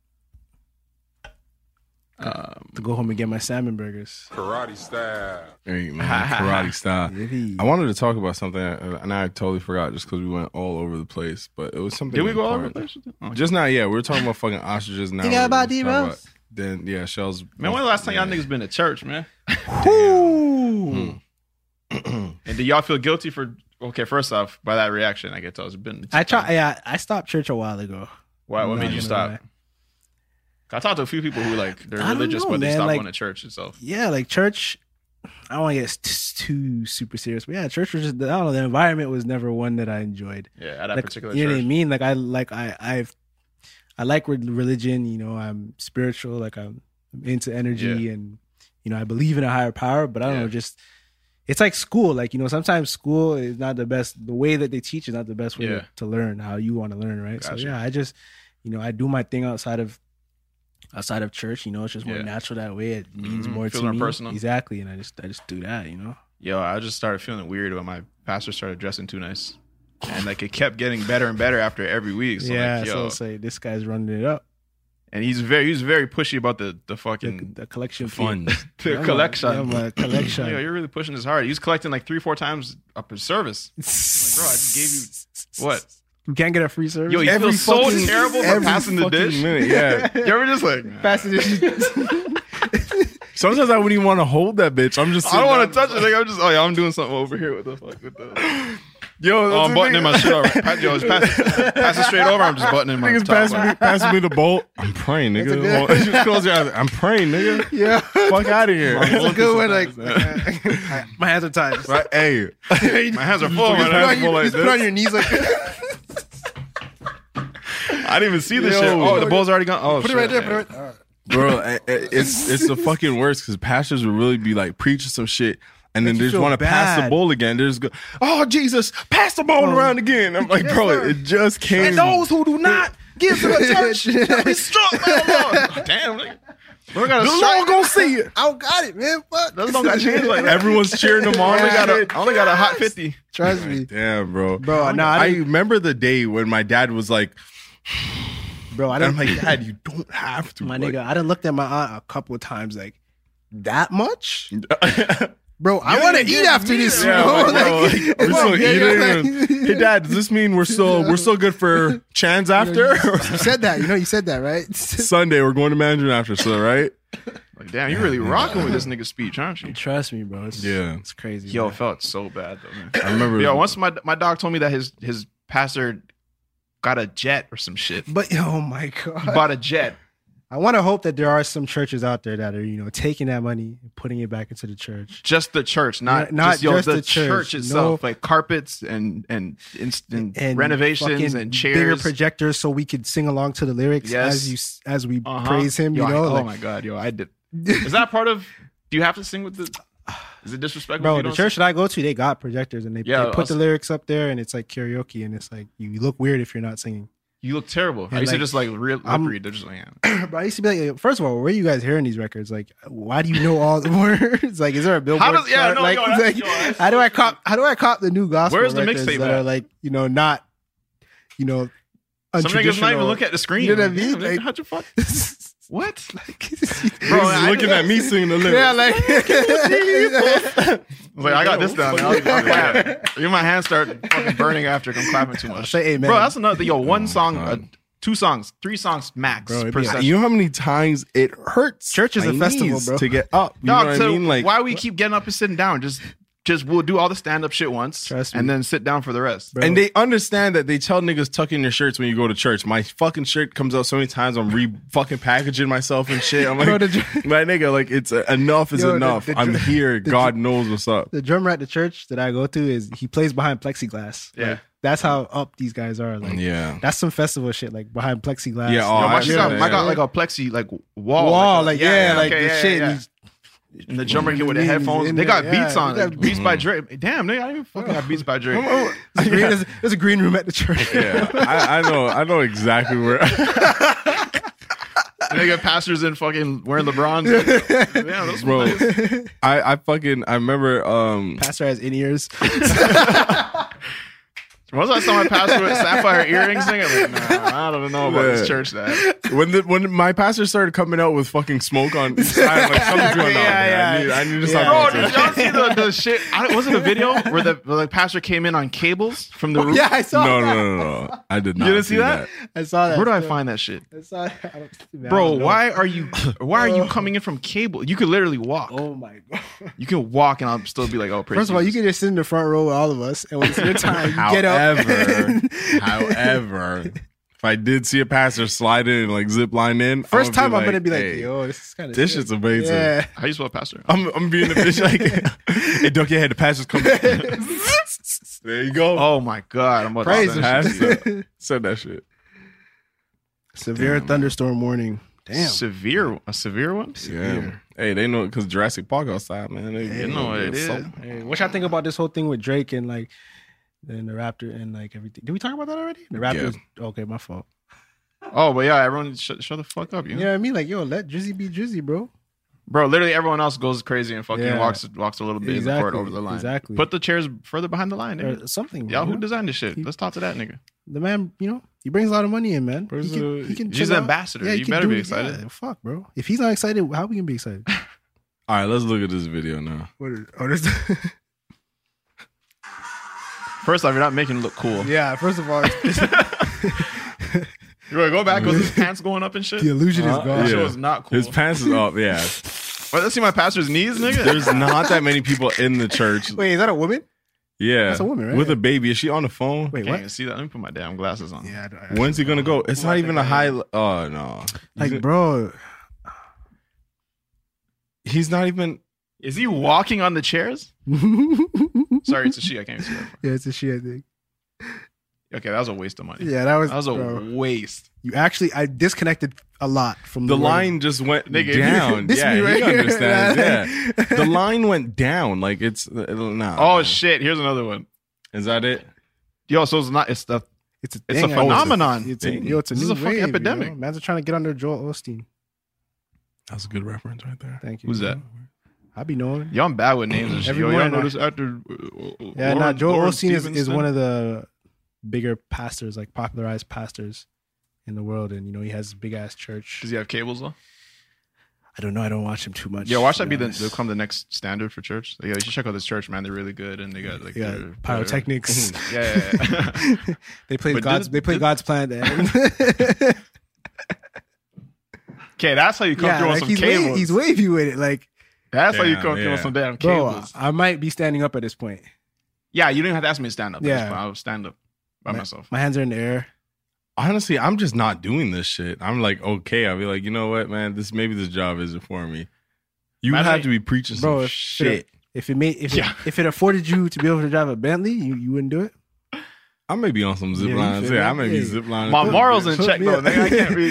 Um, to go home and get my salmon burgers. Karate style. Hey man, karate style. Really? I wanted to talk about something, uh, and I totally forgot just because we went all over the place. But it was something. did we go all over the important. place? with it? Oh, Just not yet. We were talking about fucking ostriches now. You got we're about talking D-Rose? Then yeah, shells. Man, when the last time y'all niggas been to church, man? Ooh. And do y'all feel guilty for? Okay, first off, by that reaction, I get to it's been. I try. Yeah, I stopped church a while ago. Why? What I'm made not you gonna stop? lie. I talked to a few people who like they're I don't religious, know, but they man, stopped like- going to church itself. Yeah, like church. I don't want to get t- too super serious, but yeah, church was just, I don't know, the environment was never one that I enjoyed. Yeah, at that like, particular you church. know what I mean? Like I like I I've I like re- religion. You know, I'm spiritual. Like I'm into energy, Yeah. and you know, I believe in a higher power. But I don't Yeah. know, just it's like school. Like, you know, sometimes school is not the best. The way that they teach is not the best way Yeah. to, to learn how you want to learn, right? Gotcha. So yeah, I just you know I do my thing outside of outside of church. You know, it's just more Yeah. natural that way. It means Mhm. more Feels to more me. personal. Exactly, and I just I just do that. You know. Yo, I just started feeling weird when my pastor started dressing too nice. And like it kept getting better and better after every week. So yeah, like, yo. so it's like this guy's running it up. And he's very he's very pushy about the the The, fucking the collection fee. Fun. the Yeah, collection. man. Yeah, man, collection. Yo, you're really pushing this hard. He's collecting like three, four times up his service. I'm like, bro, I just gave you what? You can't get a free service. Yo, you Every feel so fucking- terrible for every passing the fucking dish. minute, yeah. You ever just like passing the Sometimes I wouldn't even want to hold that bitch. I'm just. I don't want to sitting touch it. Like, I'm just, oh yeah, I'm doing something over here. What the fuck? With the, down. Yo, oh, that's I'm the buttoning thing. my shit over. Pa- Yo, just pass, pass it straight over. I'm just buttoning my Niggas top. passing me, passing me the bolt. I'm praying, That's a nigga. good- Well, just close your eyes. I'm praying, nigga. yeah. Fuck out of here. That's a good one. Like, like, my hands are tied. Right? Hey, My hands are full. Put man. your hands full like Just put this. on your knees like. I didn't even see this Yo. shit. Oh, the ball's already gone. Oh, Put it shit. right there. Put it right. All right. bro, I- I- it's it's the fucking worst because pastors would really be like preaching some shit. And then Make they you just feel want to pass the bad. ball again. They just go, oh, Jesus, pass the ball around again. I'm like, bro, it just came. And those who do not give to the church shall be struck by the Lord. Damn, nigga. We got the Lord gonna see it. I don't got it, man. Fuck. Those don't got changed like that. Everyone's cheering them on. I only and got a, shit. I only got a hot fifty. Trust me, Damn, bro. bro. Nah, I I didn't, remember the day when my dad was like, bro. I and I'm didn't. like, Dad, you don't have to. my Like, nigga, I done looked at my aunt a couple of times. Like that much, bro. I want to eat after this. Yeah, bro. like, bro, like, Like, we're still yeah, eating. like- and, hey, Dad, does this mean we're still we're still good for Chan's after? You said that. You know, you said that, right? Sunday, we're going to Mandarin after, so right? Like, damn, you really rocking with this nigga speech, aren't you? Trust me, bro. It's, Yeah. it's crazy. Yo, man. it felt so bad though, man. I remember. Yo, once my my dog told me that his his pastor got a jet or some shit. But oh my god, He bought a jet. I want to hope that there are some churches out there that are, you know, taking that money and putting it back into the church. Just the church, not, Not just, yo, just the, the church. church, itself, No. like carpets and and, and, and, And renovations fucking and bigger chairs. projectors so we could sing along to the lyrics Yes. as you as we Uh-huh. praise him. Yo, You know, I- oh like, my god, yo, I did. Is that part of? Do you have to sing with the? Is it disrespectful? if bro, you the don't church that I go to, they got projectors and they, Yeah, they put us- the lyrics up there, and it's like karaoke, and it's like you look weird if you're not singing. sing? You look terrible. I And, used to like, just like real I'm- lip read. They're just like, yeah. But I used to be like, first of all, where are you guys hearing these records? Like, why do you know all the words? Like, is there a billboard? does- yeah, chart? no, like, yo, that's- like, yo, that's how do I cop? How do I cop the new gospel? Where's the records mixtape that at? are like, you know, not, you know, Some niggas not even untraditional- look at the screen. You know what I Like, mean? damn, Like- how'd you fuck? What? bro, I- looking at me singing the lyrics. Yeah, like I was like, I got this down. Man. I was, I was like, even my hands start fucking burning after I'm clapping too much. Say amen. Bro, that's another thing. Yo, one song, uh, God. two songs, three songs max Bro, it'd per be- session. You know how many times it hurts? Church is my a festival, knees bro. To get up, you Dog, know what so I mean? Like, why we keep getting up and sitting down? Just, just we'll do all the stand up shit once, Trust me. and then sit down for the rest. Bro. and they understand that they tell niggas tuck in your shirts when you go to church. My fucking shirt comes out so many times. I'm re fucking packaging myself and shit. I'm like, Bro, the dr- my nigga, like it's uh, enough is Yo, the- enough. the I'm dr- here. the God dr- knows what's up. the drummer at the church that I go to is he plays behind plexiglass. Yeah. Like, that's how up these guys are. Like, Yeah. that's some festival shit. Like behind plexiglass. Yeah, oh, Yo, I my shit got, yeah, I got yeah. like a plexi like wall, wall, a- like yeah, like okay, the yeah, shit. yeah, and yeah. And the drummer here with the He's headphones. in They got there, yeah. beats on. They Like, got- beats by Drake. Damn, nigga, I didn't even fucking have beats by Drake. There's a, green, there's, there's a green room at the church. Yeah, I, I know. I know exactly where. Nigga, pastors in fucking wearing LeBrons. Yeah, those Bro, nice. I, I fucking I remember. Um, Pastor has in ears. Once I saw my pastor with sapphire earrings, nigga, like, nah, I don't know about Yeah. this church. That when the when my pastor started coming out with fucking smoke on each side, like something's going on. Yeah, man. I yeah. need I need to Yeah. stop. bro, going did to y'all see the, the shit? I, was it a video where the where the pastor came in on cables from the roof? yeah, I saw No, that. no, no, no, no. I did not. didn't see that? I saw that. Where do I too. find that shit, I saw that. I don't, man, I bro? don't know. Why are you why are you coming in from cable? You could literally walk. Oh my god. You can walk, and I'll still be like, oh, praise First of all, you Jesus. can just sit in the front row with all of us, and when it's your time, you get up. However, however, if I did see a pastor slide in and like zip line in, First time like, I'm gonna be like, hey, yo, this is kind of this shit's amazing. Yeah. How you spell pastor? I'm I'm being a bitch like, hey, duck your head. The pastor's coming. There you go. Oh my god, I'm about Praise to him. send shit to you. Pastor said that shit. Severe Damn. thunderstorm warning. Damn. Severe, a severe one. Yeah. Hey, they know because Jurassic Park outside, man. They, You know what it is. so- Hey, what y'all think about this whole thing with Drake and like and the Raptor and like everything? Did we talk about that already? The Raptors. Okay, my fault. Oh, but yeah, everyone shut, shut the fuck up, you You know? know what I mean? Like, yo, let Drizzy be Drizzy, bro. Bro, literally everyone else goes crazy and fucking Yeah. walks walks a little bit in the court Exactly, over the line. exactly. Put the chairs further behind the line, nigga. Or something. Y'all, you who know? designed this shit? He- Let's talk to that nigga. The man, you know, he brings a lot of money in, man. Where's He can, the- he can he's chill the out. ambassador. he You can better do be it. excited. Yeah, fuck, bro. If he's not excited, how we can be excited? All right, let's look at this video now. What is, oh, this, First off, you're not making it look cool. yeah, first of all, You want to go back with his pants going up and shit? the illusion is Uh, gone. That shit yeah. was not cool. His pants is up. Yeah. Wait, let's see my pastor's knees, nigga. There's not that many people in the church. Wait, is that a woman? Yeah. That's a woman, right? With a baby. Is she on the phone? Wait, Can't what? even see that. Let me put my damn glasses on. Yeah, I, I, When's he gonna go? It's Who not I even think a I high. am. Oh no. like, He's- bro. He's not even. Is he walking on the chairs? Sorry, it's a she. I can't see that. Yeah, it's a she, I think. Okay, that was a waste of money. Yeah, that was. That was a bro. waste. You actually, I disconnected a lot from The the, line just went Nigga, down. this yeah, me right he here. understands. Yeah, the line went down. Like it's no. Nah, Oh man. shit! Here's another one. Is that it? Yo, so it's not. It's the. It's a, It's thing, a I guess. phenomenon. It's a, Thing. yo, it's a This new is a fucking wave, epidemic. You know? Man's are trying to get under Joel Osteen. That's a good reference right there. Thank you. Who's that? I be knowing. Yo, I'm bad with names and shit. Yo, Everyone y'all I know know. this actor. uh, Yeah, Lauren- nah, Joel Lauren Osteen is, is Stevenson? one of the bigger pastors, like popularized pastors in the world, and you know he has a big ass church. Does he have cables though? I don't know. I don't watch him too much. Yeah, watch to that be the honest. become the next standard for church. Yeah, you should check out this church, man. They're really good, and they got like Yeah, their- pyrotechnics. their- yeah, yeah, yeah. They play But God's. did- they play did- God's plan. Then. Okay, that's how you come yeah, through on like some he's, cables. wavy, he's wavy with it. Like, That's how you Yeah, come through on yeah. some damn bro, cables. I might be standing up at this point. Yeah, you didn't have to ask me to stand up. Yeah. Yeah, I would stand up by my, myself. My hands are in the air. Honestly, I'm just not doing this shit. I'm like, okay. I'll be like, you know what, man? This maybe this job isn't for me. You Man, have I- to be preaching Bro, some if shit. It, if it made if Yeah. it, if it afforded you to be able to drive a Bentley, you, you wouldn't do it. I may be on some zip Yeah, you lines. feel Yeah, I me? may be Yeah. zip lining. My Hook, morals bitch. in check though. Nigga, I can't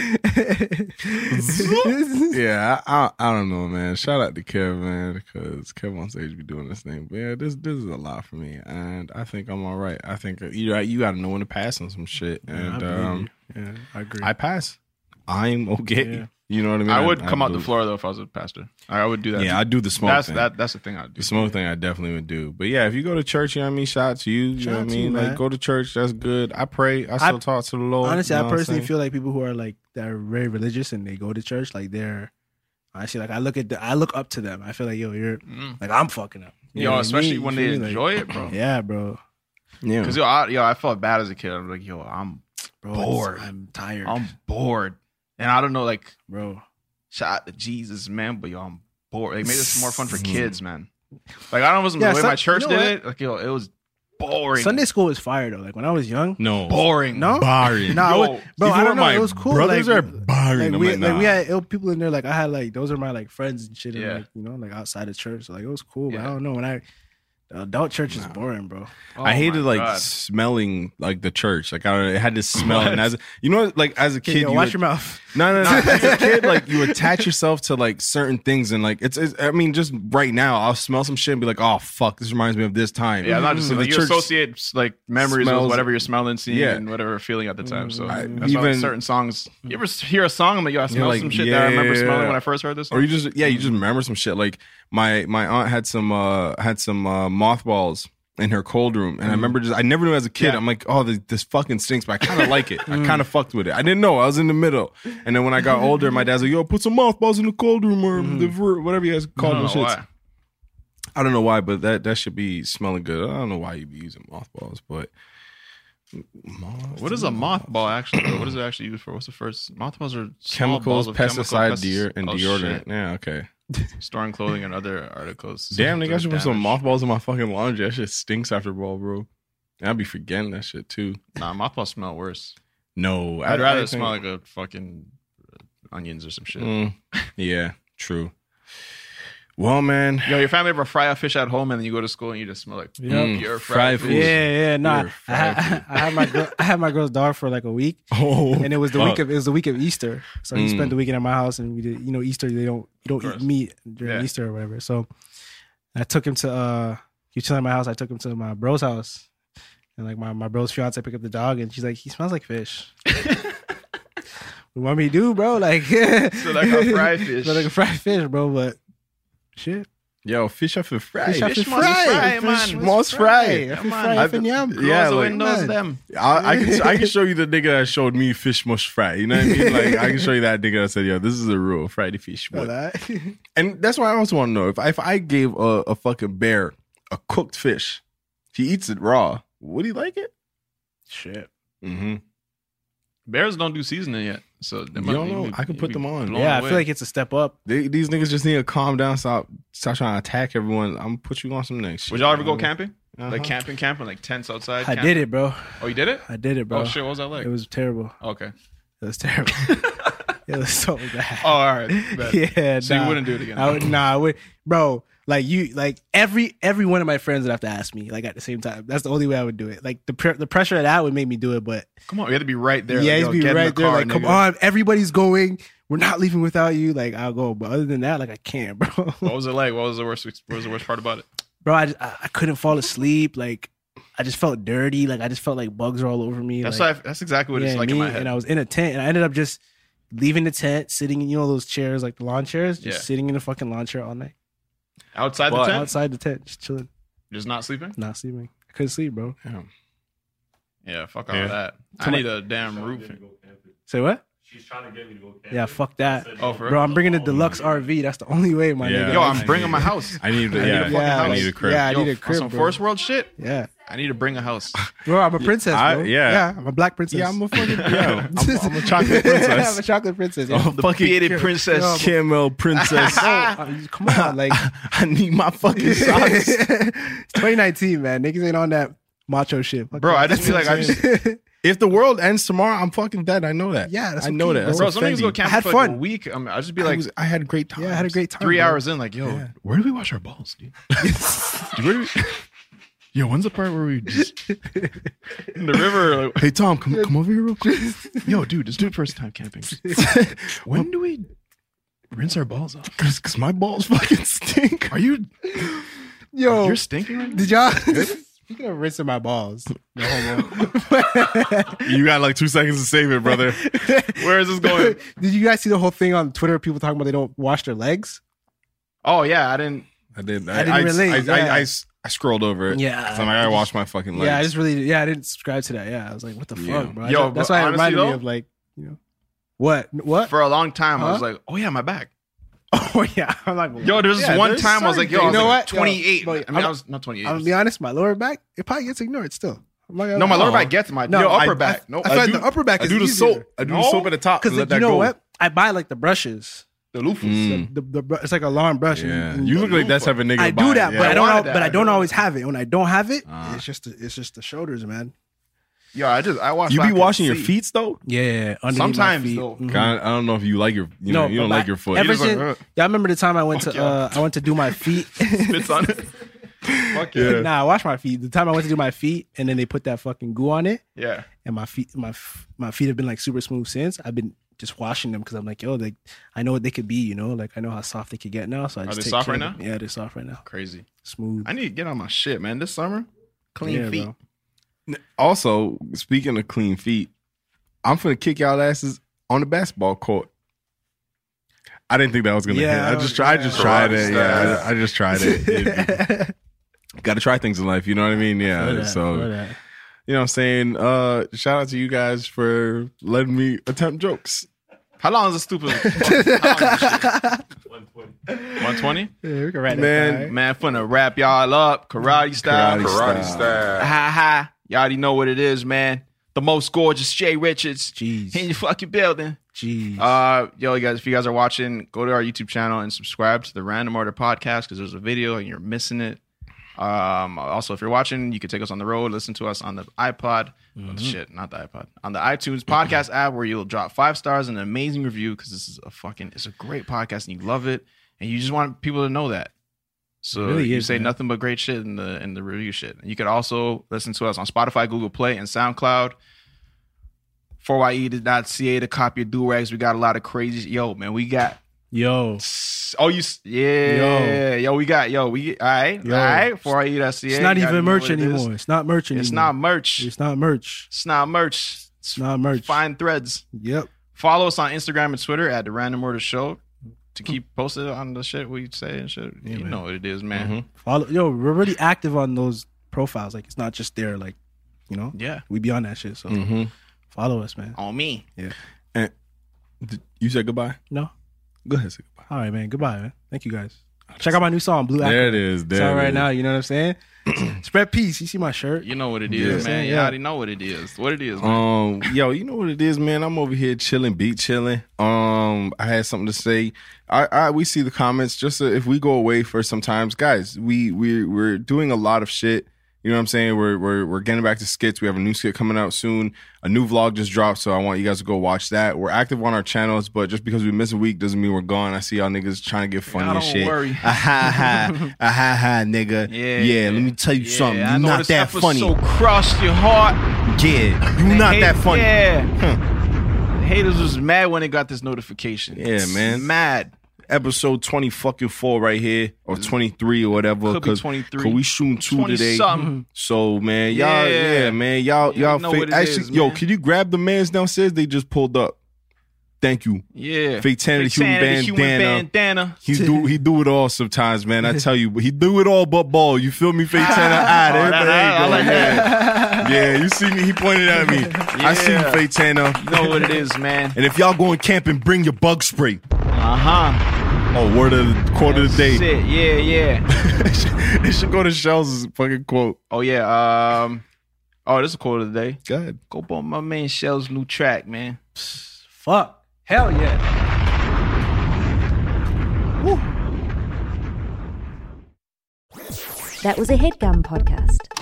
read. Yeah, I, I I don't know, man. Shout out to Kev, man, because Kev on stage be doing this thing. But yeah, this this is a lot for me, and I think I'm all right. I think you you got to know when to pass on some shit, and I believe um, you. yeah, I agree. I pass. I'm okay. Yeah. You know what I mean? I would I come out do the it. floor though if I was a pastor. I would do that. Yeah, I do the smoke That's thing. that. That's the thing I'd do. The smoke thing I definitely would do. But yeah, if you go to church, you know what I mean? Shout out to you. You Shout know out what I to you, mean? Like man. go to church, that's good. I pray. I still talk to the Lord. Honestly, you I know what I'm personally saying? feel like people who are like that are very religious and they go to church, like they're honestly like I look at the, I look up to them. I feel like yo, you're Mm. like I'm fucking up. You Yo, know what I especially mean? when You they feel me? enjoy Like, it, bro. Yeah, bro. Yeah. Because yo, I, yo, I felt bad as a kid. I'm like, yo, I'm Bro, bored. it's- I'm tired. I'm bored, and I don't know, like, bro. shout out to Jesus, man, but yo, I'm bored. Like, make this more fun for kids, man. Like, I don't know, Yeah, the way Sun- my church you know did what? it. Like, yo, it was boring. Sunday school was fire though. Like when I was young. No. boring. No? Boring. No, I Yo, would, bro, even I don't with know. my It was cool. brothers like, are boring. Like I'm we, like, like we nah. had ill people in there. Like I had like those are my like friends and shit. And Yeah. like you know like outside of church. So, like it was cool. But I Yeah. don't know when I the adult church is boring, bro. Oh I hated my like God. smelling like the church. Like I it had this smell, and as you know, like as a kid, Yo, you watch would- your mouth. No, no, no. As a kid, like you attach yourself to like certain things, and like it's, it's. I mean, just right now, I'll smell some shit and be like, "Oh fuck, this reminds me of this time." Yeah, not just So like, the you church- associate like memories smells- with whatever you're smelling, seeing, Yeah. and whatever feeling at the time. So I- that's why like, even- certain songs. You ever hear a song? I'm like, yo, I smell like, some shit that I remember yeah. smelling when I first heard this. Song. Or you just yeah, you just remember some shit. Like my my aunt had some uh had some uh, mothballs in her cold room, and I remember just I never knew as a kid. Yeah. I'm like, oh, this, this fucking stinks, but I kind of like it. I kind of fucked with it. I didn't know. I was in the middle, and then when I got older, my dad's like, yo, put some mothballs in the cold room or the ver- whatever you guys I call don't those know shits. why. I don't know why, but that that should be smelling good. I don't know why you'd be using mothballs, but moths- What is a mothball actually? though? What is it actually used for? What's the first? Mothballs are small Chemicals, balls of chemical pesticide, pest- deer, and oh, deodorant. shit. Yeah, okay. Storing clothing and other articles. Damn, nigga, I should put some Damage. mothballs in my fucking laundry. That shit stinks after ball, bro. And I'd be forgetting that shit too. Nah, mothballs smell worse. No, I'd I- rather I it smell think- like a fucking onions or some shit. Mm, yeah, true. Well, man, Yo, your family ever fry a fish at home and then you go to school and you just smell like Yep. pure fried fried food. fish? Yeah, yeah, nah. You're I had, fried I had my girl, I had my girl's dog for like a week, oh, and it was the week fuck. of it was the week of Easter. So he Mm. spent the weekend at my house, and we did. You know, Easter they don't you don't Of course. eat meat during Yeah. Easter or whatever. So I took him to uh, he was chilling at my house. I took him to my bro's house, and like my my bro's fiance picked up the dog, and she's like, he smells like fish. What want me to do, bro? Like, So like a fried fish. so like a fried fish, bro. But shit. Yo, fish off and fried. Fish off Fish and must fried. fry, Fish man. must fry. Fish Come on. fry I've- and yum. Close Yeah, the like- windows, man. them. I, I can I can show you the nigga that showed me fish must fry. You know what I mean? Like I can show you that nigga that said, "Yo, this is a rule, fried fish." Know What? that? And that's why I also want to know if I, if I gave a, a fucking bear a cooked fish, he eats it raw. Would he like it? Shit. Mm-hmm. Bears don't do seasoning yet, so they You might- don't you know. be- I can you put be them on. blown Yeah, I away. feel like it's a step up. They, these niggas just need to calm down. Stop, stop trying to attack everyone. I'm gonna put you on some next shit. Would y'all ever go man. camping? Uh-huh. Like camping, camping, like tents outside. I camping? did it, bro. Oh, you did it? I did it, bro. Oh shit, what was that like? It was terrible. Okay. It was terrible. It was so bad. Oh, all right. Bet. Yeah, So you nah. wouldn't do it again? I would, nah, I would, bro. Like you, like every every one of my friends would have to ask me, like at the same time. That's the only way I would do it. Like the pre- the pressure of that would make me do it, but Come on, you had to be right there. yeah, like, he's yo, be get in right the there. car, Like, come nigga. on, everybody's going. We're not leaving without you. Like, I'll go. But other than that, like, I can't, bro. What was it like? What was the worst? What was the worst part about it? Bro, I, just, I I couldn't fall asleep. Like, I just felt dirty. Like, I just felt like bugs were all over me. That's like, what I, that's exactly what it's yeah, like me, in my head. And I was in a tent, and I ended up just leaving the tent, sitting in, you know, those chairs, like the lawn chairs, just Yeah. sitting in the fucking lawn chair all night. Outside the But- tent, Outside the tent, just chilling, just not sleeping. not sleeping. I couldn't sleep, bro. Damn. Yeah, fuck all Yeah. that. I Come on. need a damn roof. Say what? She's trying to get me to go camping. Yeah, fuck that. Oh, for real? Bro, I'm bringing a deluxe R V. That's the only way, my Yeah. nigga. Yo, I I'm need- bringing my house. I need to. I need a Yeah, fucking yeah, I house. need a crib. Yeah, I Yo, need a on crib, some bro. first world shit. Yeah. I need to bring a house. Bro, I'm a princess, I- bro. yeah. Yeah, I'm a black princess. Yeah, I'm a fucking. Yeah, I'm, I'm a chocolate princess. I'm a chocolate princess. Yeah. Oh, The fucking bearded princess. Yo, Camel princess. Uh, come on, like I need my fucking socks. it's twenty nineteen, man. Niggas ain't on that macho shit. Fuck Bro, that. I just feel like I just If the world ends tomorrow, I'm fucking dead. I know that. Yeah, that's I okay, know that. bro. That's bro, some niggas go offending. camping I had for like a fun. week. I mean, I'll just be I, like was, I had a great time. yeah, I had a great time. three bro. hours in, like, yo, Yeah. where do we wash our balls, dude? Dude, where do we... Yo, when's the part where we just in the river? Like, Hey Tom, come come over here real quick. yo, dude, this dude first time camping. When do we rinse our balls off? Cause, Cause my balls fucking stink. Are you? Yo, You're stinking right now? did y'all? Speaking of rinsing my balls, no homo. You got like two seconds to save it, brother. Where is this going? Did you guys see the whole thing on Twitter? People talking about they don't wash their legs. Oh yeah, I didn't. I did. I didn't relate, I, yeah. I, I, I scrolled over it. Yeah. So I'm like, I gotta wash my fucking legs. Yeah, I just really, yeah, I didn't subscribe to that. Yeah, I was like, what the Yeah. fuck, bro? I Yo, just- that's but why it honestly, reminded me though- of like, you know, what, what? For a long time, I was Huh? like, oh yeah, my back. Oh yeah, I'm like, Yo, there's yeah, this one there's time I was like, yo, I certain was things- like you know what? Yo, twenty-eight. bro, I mean, I'm- I was not twenty-eight. I'm gonna be honest, my lower back, it probably gets ignored still. I'm like, no, my lower Oh. back gets my No, yo, I- upper I- back. No, I feel like do- the upper back I is do the easier. soap. I do No? the soap at the top. Because and let you that know go. what? I buy like the brushes. the loofahs. Mm. The, the, the, it's like a long brush. and- Yeah, and- you look like that type of nigga. I buy do it, that, yeah. but I I don't. wanted Know, that. but I I don't know. always have it. When I don't have it, Ah. it's just the, it's just the shoulders, man. Yo, I just I watched. You be washing your feet though. Yeah, underneath Sometimes, my feet. though. Mhm. God, I don't know if you like your, you know, you don't but like I- your foot. Ever just like, since, uh, y'all remember the time I went fuck to yeah. uh, I went to do my feet. Spits on it. Fuck yeah. Nah, I wash my feet. The time I went to do my feet, and then they put that fucking goo on it, Yeah. and my feet, my f- my feet have been like super smooth since. I've been just washing them because I'm like, yo, like I know what they could be, you know, like I know how soft they could get now. So I Are just they take soft care right of them. now? Yeah, they're soft right now, Crazy. smooth. I need to get on my shit, man. This summer, clean Yeah, feet. bro. Also, speaking of clean feet, I'm finna kick y'all asses on the basketball court. I didn't think that was gonna Yeah, hit. I just tried. I just tried Karate it. Yeah, style. I, I just tried it. Got to try things in life. You know what I mean? Feel Yeah. that, So feel that. you know what I'm saying? Uh, shout out to you guys for letting me attempt jokes. How long is the stupid? one twenty. Yeah, we can write Man, that down. Man, finna wrap y'all up, karate style. Karate Karate style. style. Ha ha. Y'all already know what it is, man. The most gorgeous Jay Richards Jeez. in your fucking building. Jeez. Uh, yo, you guys, if you guys are watching, go to our YouTube channel and subscribe to the Random Order podcast because there's a video and you're missing it. Um, also, if you're watching, you can take us on the road, listen to us on the iPod. Mm-hmm. Oh, shit, not the iPod. On the iTunes podcast app, where you'll drop five stars and an amazing review, because this is a fucking, it's a great podcast and you love it. And you just want people to know that. So really you is, say man. nothing but great shit in the in the review shit. You could also listen to us on Spotify, Google Play, and SoundCloud. four Y E dot C A to copy your do-rags. We got a lot of crazy. Yo, man, we got. Yo. Oh, you. Yeah. Yo, yo we got. Yo, we. All right. Yo. All right. four Y E dot C A. It's not even merch anymore. It it's not merch anymore. It's not merch. It's not merch. It's not merch. It's, it's not merch. Fine threads. Yep. Follow us on Instagram and Twitter at The Random Order Show to keep posted on the shit we say and shit. Yeah, you man. know what it is, man. Mm-hmm. Follow. Yo, we're really active on those profiles. Like, it's not just there. Like, you know. Yeah. We be on that shit. So mm-hmm. follow us, man. On me. Yeah. And you said goodbye? No. Go ahead, say goodbye. All right, man. Goodbye, man. Thank you, guys. Check out my new song, Blue Apple. There it is. There it's out it right is. now. You know what I'm saying? Spread peace. You see my shirt? You know what it is, yeah. man. You yeah. already know what it is. What it is, man. Um, yo, you know what it is, man. I'm over here chilling, beat chilling. Um, I had something to say. I, I we see the comments. Just uh, if we go away for sometimes, guys, we we we're doing a lot of shit. You know what I'm saying? We're we're we're getting back to skits. We have a new skit coming out soon. A new vlog just dropped, so I want you guys to go watch that. We're active on our channels, but just because we miss a week doesn't mean we're gone. I see y'all niggas trying to get funny and shit. Don't worry. Ah ha ha, ah ha ha, nigga. Yeah, yeah. Let me tell you yeah, something. I You're know not this that funny. So crossed your heart. Yeah, you not hate, that funny. Yeah. Huh. The haters was mad when they got this notification. Yeah, man. Mad. Episode twenty fucking four right here, or twenty-three or whatever. Could be twenty-three. Cause we shooting two today. Something. So man, y'all, yeah, yeah man, y'all, yeah, y'all. know Fa- what it actually, is, yo, man. can you grab the mans downstairs? They just pulled up. Thank you. Yeah. Fatality Human Bandana. Human bandana. He do he do it all sometimes, man. I tell you, he do it all but ball. You feel me, Fatality? Ah, there, there you go. Like yeah. yeah, you see me. He pointed at me. Yeah. I see you, Fatality. You know what it is, man. And if y'all going camping, bring your bug spray. Uh huh. Oh, word of the quarter of the day. Shit. Yeah, yeah. It should go to Shell's fucking quote. Oh yeah. Um. Oh, this is a quote of the day. Go ahead. Go bump my man Shell's new track, man. Fuck. Hell yeah. Woo. That was a HeadGum podcast.